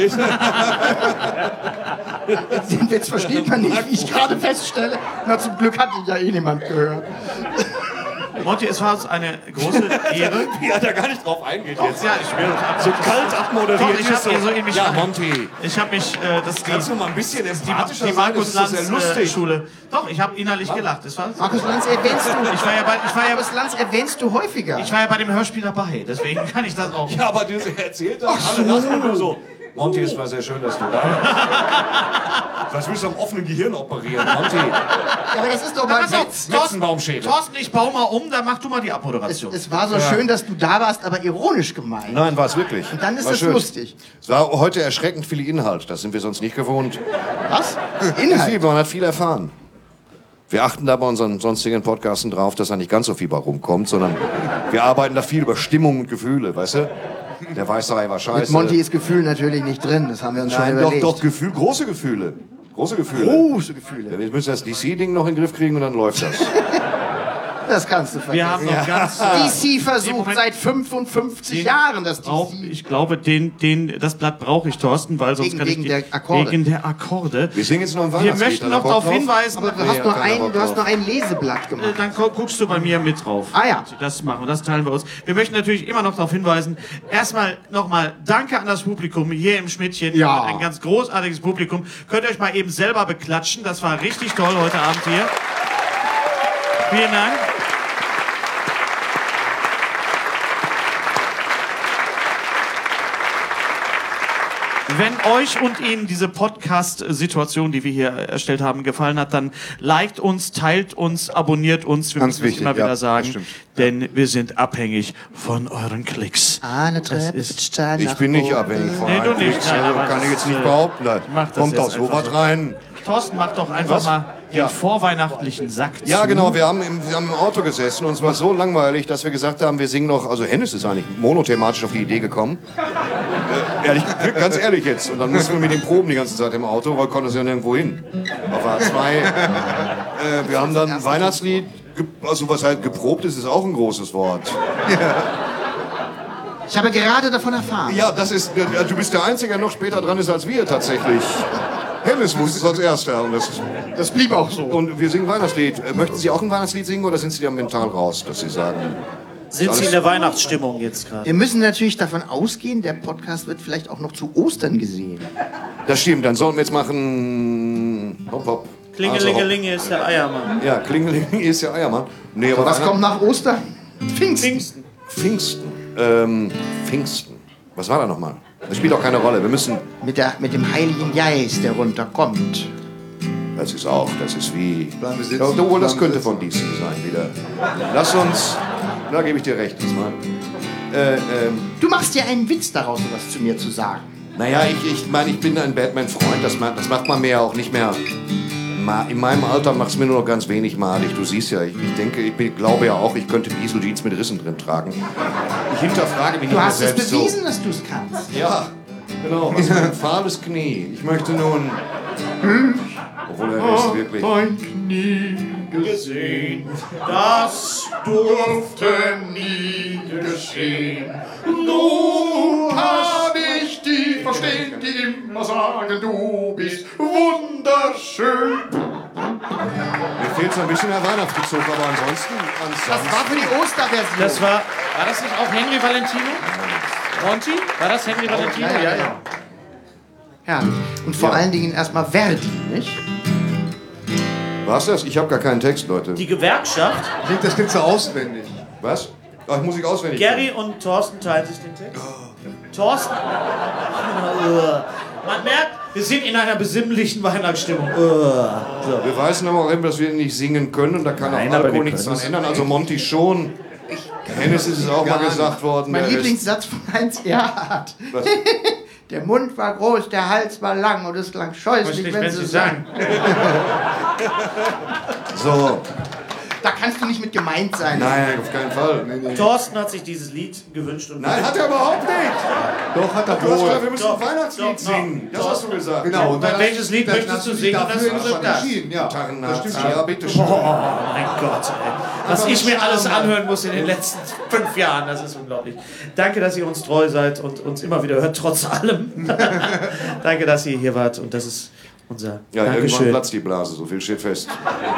Den Witz versteht man nicht, wie ich gerade feststelle. Na, zum Glück hat ihn ja eh niemand gehört. Monty, es war uns eine große Ehre. Wie er da gar nicht drauf eingeht jetzt. Ja, ich will So kalt abmoderiert. Doch, ich ist hab so. mir so in mich Ja, rein- Monty. Ich habe mich, äh, das die, Kannst du mal ein bisschen die, empathischer die sein? Das ist doch Markus sehr Lanz äh, lustig. Schule. Doch, ich habe innerlich gelacht. Das war, Markus Lanz erwähnst du. ich war ja bei, ich war ja, Markus Lanz erwähnst du häufiger. ich war ja bei dem Hörspiel dabei. Deswegen kann ich das auch. Ja, aber du erzählt das, alle lachen nur so. Monty, es war sehr schön, dass du da bist. Was willst du am offenen Gehirn operieren, Monty? Ja, aber das ist doch mal Pass auf, Witz. Thorsten, Thorsten, ich baue mal um, dann mach du mal die Abmoderation. Es war so schön, dass du da warst, aber ironisch gemeint. Nein, war es wirklich. Und dann ist war es schön. lustig. Es war heute erschreckend viel Inhalt, das sind wir sonst nicht gewohnt. Was? Ist Inhalt. viel, man hat viel erfahren. Wir achten da bei unseren sonstigen Podcasten drauf, dass da nicht ganz so viel bei rumkommt, sondern wir arbeiten da viel über Stimmung und Gefühle, weißt du? Der Weißerei war scheiße. Mit Monty ist Gefühl natürlich nicht drin, das haben wir uns Nein, schon doch, überlegt. doch, Gefühl, große Gefühle. Große Gefühle. Große Gefühle. Ja, wir müssen das D C-Ding noch in den Griff kriegen und dann läuft das. Das kannst du vergessen. Wir haben noch ganz... D C versucht Moment. seit fünfundfünfzig Den Jahren das D Brauch, C. ich glaube, den, den, das Blatt brauche ich, Thorsten, weil sonst Wegen- kann wegen ich... der Akkorde. Wegen der Akkorde. Wir singen jetzt noch ein Wir Weihnachtslied. möchten Hat noch er Bock darauf drauf? hinweisen... Aber du Nee, hast, nur hat keiner ein, Bock du hast drauf. nur ein Leseblatt gemacht. Dann gu- guckst du bei mir mit drauf. Ah ja. Das machen wir, das teilen wir uns. Wir möchten natürlich immer noch darauf hinweisen, erstmal nochmal Danke an das Publikum hier im Schmidtchen. Ja. Ein ganz großartiges Publikum. Könnt ihr euch mal eben selber beklatschen. Das war richtig toll heute Abend hier. Vielen Dank. Wenn euch und Ihnen diese Podcast-Situation, die wir hier erstellt haben, gefallen hat, dann liked uns, teilt uns, abonniert uns. Wir Ganz müssen es wichtig, immer ja, wieder das sagen, stimmt. denn wir sind abhängig von euren Klicks. Eine Das Treppe ist- steil Ich nach bin nicht oben. abhängig von Nee, du einem nicht. Klicks, Nein, also aber kann das ich jetzt ist, nicht äh, behaupten. Da mach das kommt jetzt auch so einfach was so. rein. Thorsten, mach doch einfach Was? mal den Ja. vorweihnachtlichen Sack zu. Ja, genau, wir haben, im, wir haben im Auto gesessen und es war so langweilig, dass wir gesagt haben, wir singen noch, also Hennes ist eigentlich monothematisch auf die Idee gekommen. Äh, ehrlich, ganz ehrlich jetzt. Und dann mussten wir mit dem proben die ganze Zeit im Auto, weil konnten sie ja nirgendwo hin. Auf A zwei. Äh, wir haben dann ein Weihnachtslied, ge- also was halt geprobt ist, ist auch ein großes Wort. Ich habe gerade davon erfahren. Ja, das ist, äh, du bist der Einzige, der noch später dran ist als wir tatsächlich. Hennes wusste es als Erster. Und, das, Das blieb auch so. und wir singen Weihnachtslied. Äh, Möchten Sie auch ein Weihnachtslied singen oder sind Sie da mental raus, dass Sie sagen... Sind Sie in der Weihnachtsstimmung jetzt gerade? Wir müssen natürlich davon ausgehen, der Podcast wird vielleicht auch noch zu Ostern gesehen. Das stimmt, dann sollten wir jetzt machen... Hopp, hopp. Klingelingelinge ist der Eiermann. Also, ja, Klingelingelinge ist ja Eiermann. Nee, aber Was kommt nach Ostern? Pfingsten. Pfingsten. Pfingsten. Ähm, Pfingsten. Was war da nochmal? Das spielt auch keine Rolle. Wir müssen... Mit, der, mit dem Heiligen Geist, der runterkommt. Das ist auch, das ist wie... Bleiben wir sitzen. Ja, obwohl, das Bleiben wir könnte von D C sein wieder. Lass uns... Da gebe ich dir recht diesmal. Äh, ähm, Du machst dir einen Witz daraus, um was zu mir zu sagen. naja, ich, ich meine, ich bin ein Batman-Freund. Das, ma- das macht man mir ja auch nicht mehr... Ma- In meinem Alter macht es mir nur noch ganz wenig malig. Du siehst ja, ich, ich denke, ich bin, glaube ja auch, ich könnte Diesel Jeans mit Rissen drin tragen. Ich hinterfrage mich Du nicht hast es selbst bewiesen, dass du es kannst. so. Ja, genau. Was für ein fahles Knie. Ich möchte nun... Obwohl er ist wirklich... Mein Knie gesehen, das durfte nie geschehen. Nun hab ich die verstehen, die immer sagen, du bist wunderschön. Mir fehlt so ein bisschen der Weihnachtsbezug, aber ansonsten... Das war für die Osterversion. Das war, war das nicht auch Henry Valentino? Monty? War das Henry Valentino? ja, ja, ja. Ja, und vor allen Dingen erstmal Verdi, nicht? Was das? Ich habe gar keinen Text, Leute. Die Gewerkschaft, Klingt das Ganze auswendig. Was? Ach, muss ich auswendig. Gary und Thorsten teilen sich den Text. Thorsten. Man merkt, wir sind in einer besinnlichen Weihnachtsstimmung. So. Wir weisen aber auch eben, dass wir nicht singen können und da kann Nein, auch aber Alkohol wir nichts können dran ändern. Also Monty schon. Hennes ist es auch mal gesagt worden. Mein der Rest- Lieblingssatz von Heinz Erhardt. Was? Der Mund war groß, der Hals war lang und es klang scheußlich, wenn sie sang. So. Da kannst du nicht mit gemeint sein. Nein, auf keinen Fall. Thorsten hat sich dieses Lied gewünscht und Nein, hat er überhaupt nicht. Doch, hat er Du hast gesagt, wir wohl. müssen Doch, ein Weihnachtslied doch, doch. singen. Das hast du gesagt. Genau. Und dann welches Lied dann möchtest hast du dich singen? dafür Das ist entschieden, das. entschieden, ja. Das stimmt Ja, schon. bitte schön. Oh mein Gott, ey. Was ich mir alles anhören muss in den letzten fünf Jahren, das ist unglaublich. Danke, dass ihr uns treu seid und uns immer wieder hört, trotz allem. Danke, dass ihr hier wart und das ist unser Ja, irgendwann Dankeschön. platzt die Blase, so viel steht fest.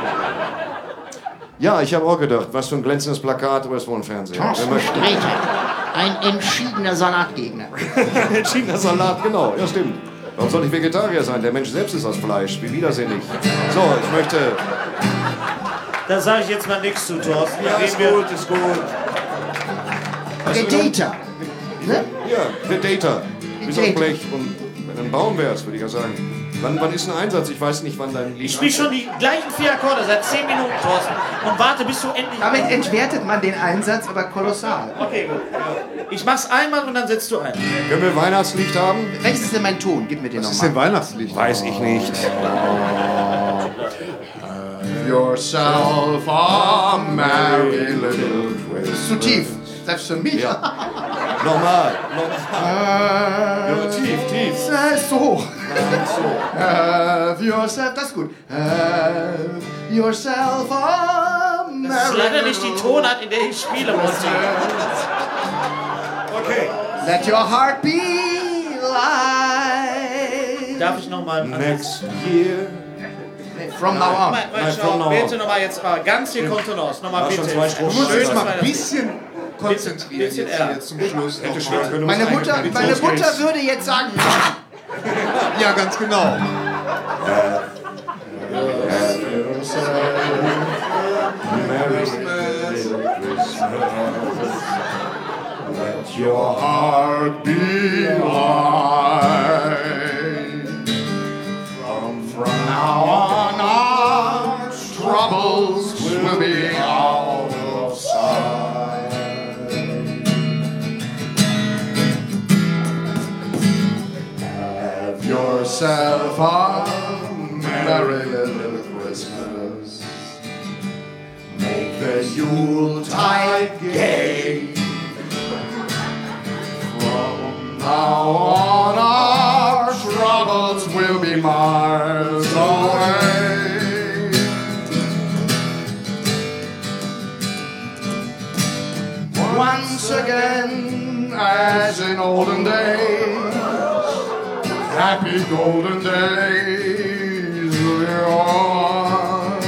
Ja, ich habe auch gedacht, was für ein glänzendes Plakat, aber es war ein Fernseher. Wir Thorsten möchten Sträter, ein entschiedener Salatgegner. entschiedener Salat, genau, ja stimmt. Warum soll ich Vegetarier sein? Der Mensch selbst ist aus Fleisch, wie widersinnig. So, ich möchte... Da sage ich jetzt mal nichts zu, Thorsten. Da Ja, reden ist wir- gut, ist gut. Predator. Ne? Ja, Predator. Wie so ein Predator. Blech und Dann bauen wir es, würde ich ja sagen. Wann, wann ist ein Einsatz? Ich weiß nicht, wann dein Lied Ich spiele schon die gleichen vier Akkorde seit zehn Minuten, Thorsten. Und warte, bis du endlich... Damit entwertet man den Einsatz aber kolossal. Okay, gut. Ich mach's einmal und dann setzt du ein. Können wir Weihnachtslied haben? Welches ist denn mein Ton? Gib mir den Was ist denn nochmal. Weihnachtslied? Weiß ich nicht. Yourself a merry little Christmas. Zu tief. Selbst für mich. Ja. Nochmal. Nochmal. Ja, tief, tief. Das ist so hoch. Have yourself, das ist gut. Have yourself a merry Das ist leider nicht die Tonart, in der ich spiele, Monty. Okay. Let your heart be light. Darf ich nochmal... Next year. From now on. Mal, mal Nein, schau, from now bitte on. nochmal jetzt mal ganz viel Kontenance. Nochmal War bitte. schon zwei Strophen. Du musst Schön, jetzt mal dass ein wir- bisschen konzentrieren Bisschen jetzt eher. hier zum Schluss. Hätte noch schwer mal. können. Meine Mutter, Los meine geht's. Mutter würde jetzt sagen, Ja, ganz genau. Let your heart be light. From, from now on, our troubles will be out of sight. Have yourself a merry little Christmas. Make the Yuletide gay. From now on, our troubles will be miles away. Once again, as in olden days, happy golden days we are.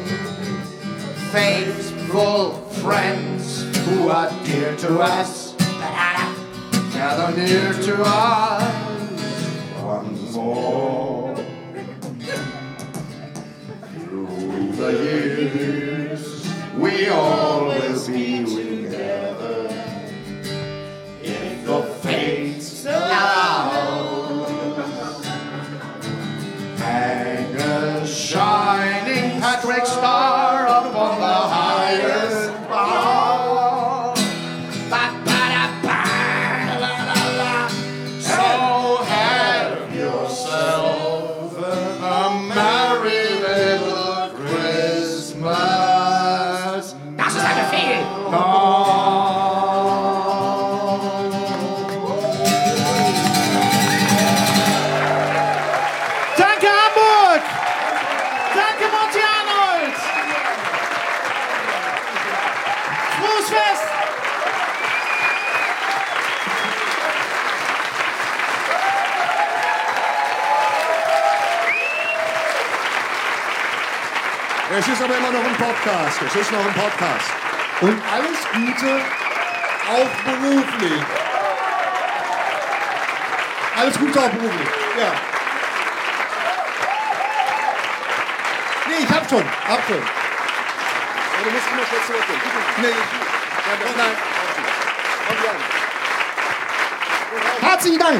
Faithful friends who are dear to us, gather near to us once more. Through the years, we all will be together. If the fates allow, hang a shining Patrick star upon the highest bough. Ba-ba-da-ba-la-la-la. So have yourself a merry little Christmas. Das ist ein Befehl. Danke, Hamburg! Danke, Monty Arnold! Frohes Fest! Es ist aber immer noch ein Podcast. Es ist noch ein Podcast. Und alles Gute, auch beruflich. Alles Gute auch beruflich. Ja. Nee, ich hab schon. Hab schon. Ja, du musst immer schnell zurückgehen. Nee, Oh nein. Komm, Jan. herzlichen Dank.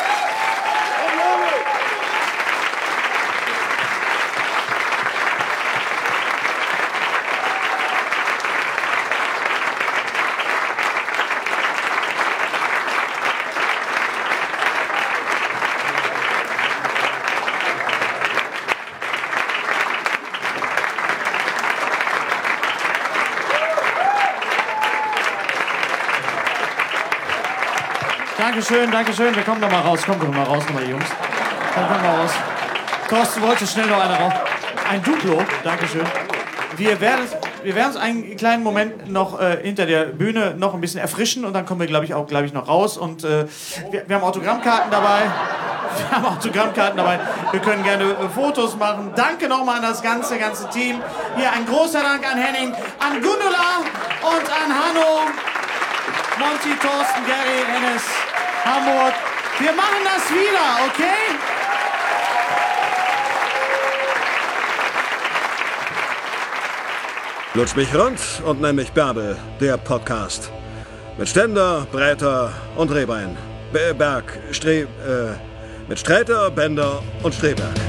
Dankeschön, Dankeschön. Wir kommen noch mal raus. Kommt doch mal raus, nochmal, die Jungs. Komm, komm mal raus. Thorsten wollte schnell noch einer raus. Ein Duplo. Dankeschön. Wir werden, wir werden uns einen kleinen Moment noch äh, hinter der Bühne noch ein bisschen erfrischen und dann kommen wir, glaube ich, auch glaub ich, noch raus. Und äh, wir, wir haben Autogrammkarten dabei. Wir haben Autogrammkarten dabei. Wir können gerne äh, Fotos machen. Danke nochmal an das ganze, ganze Team. Hier ein großer Dank an Henning, an Gundula und an Hanno, Monty, Thorsten, Gary, Hennes, Hamburg. Wir machen das wieder, okay? Lutsch mich rund und nenn mich Bärbel, der Podcast. Mit Ständer, Breiter und Rehbein. Be- Berg, Stre... Äh, Mit Sträter, Bender und Streberg.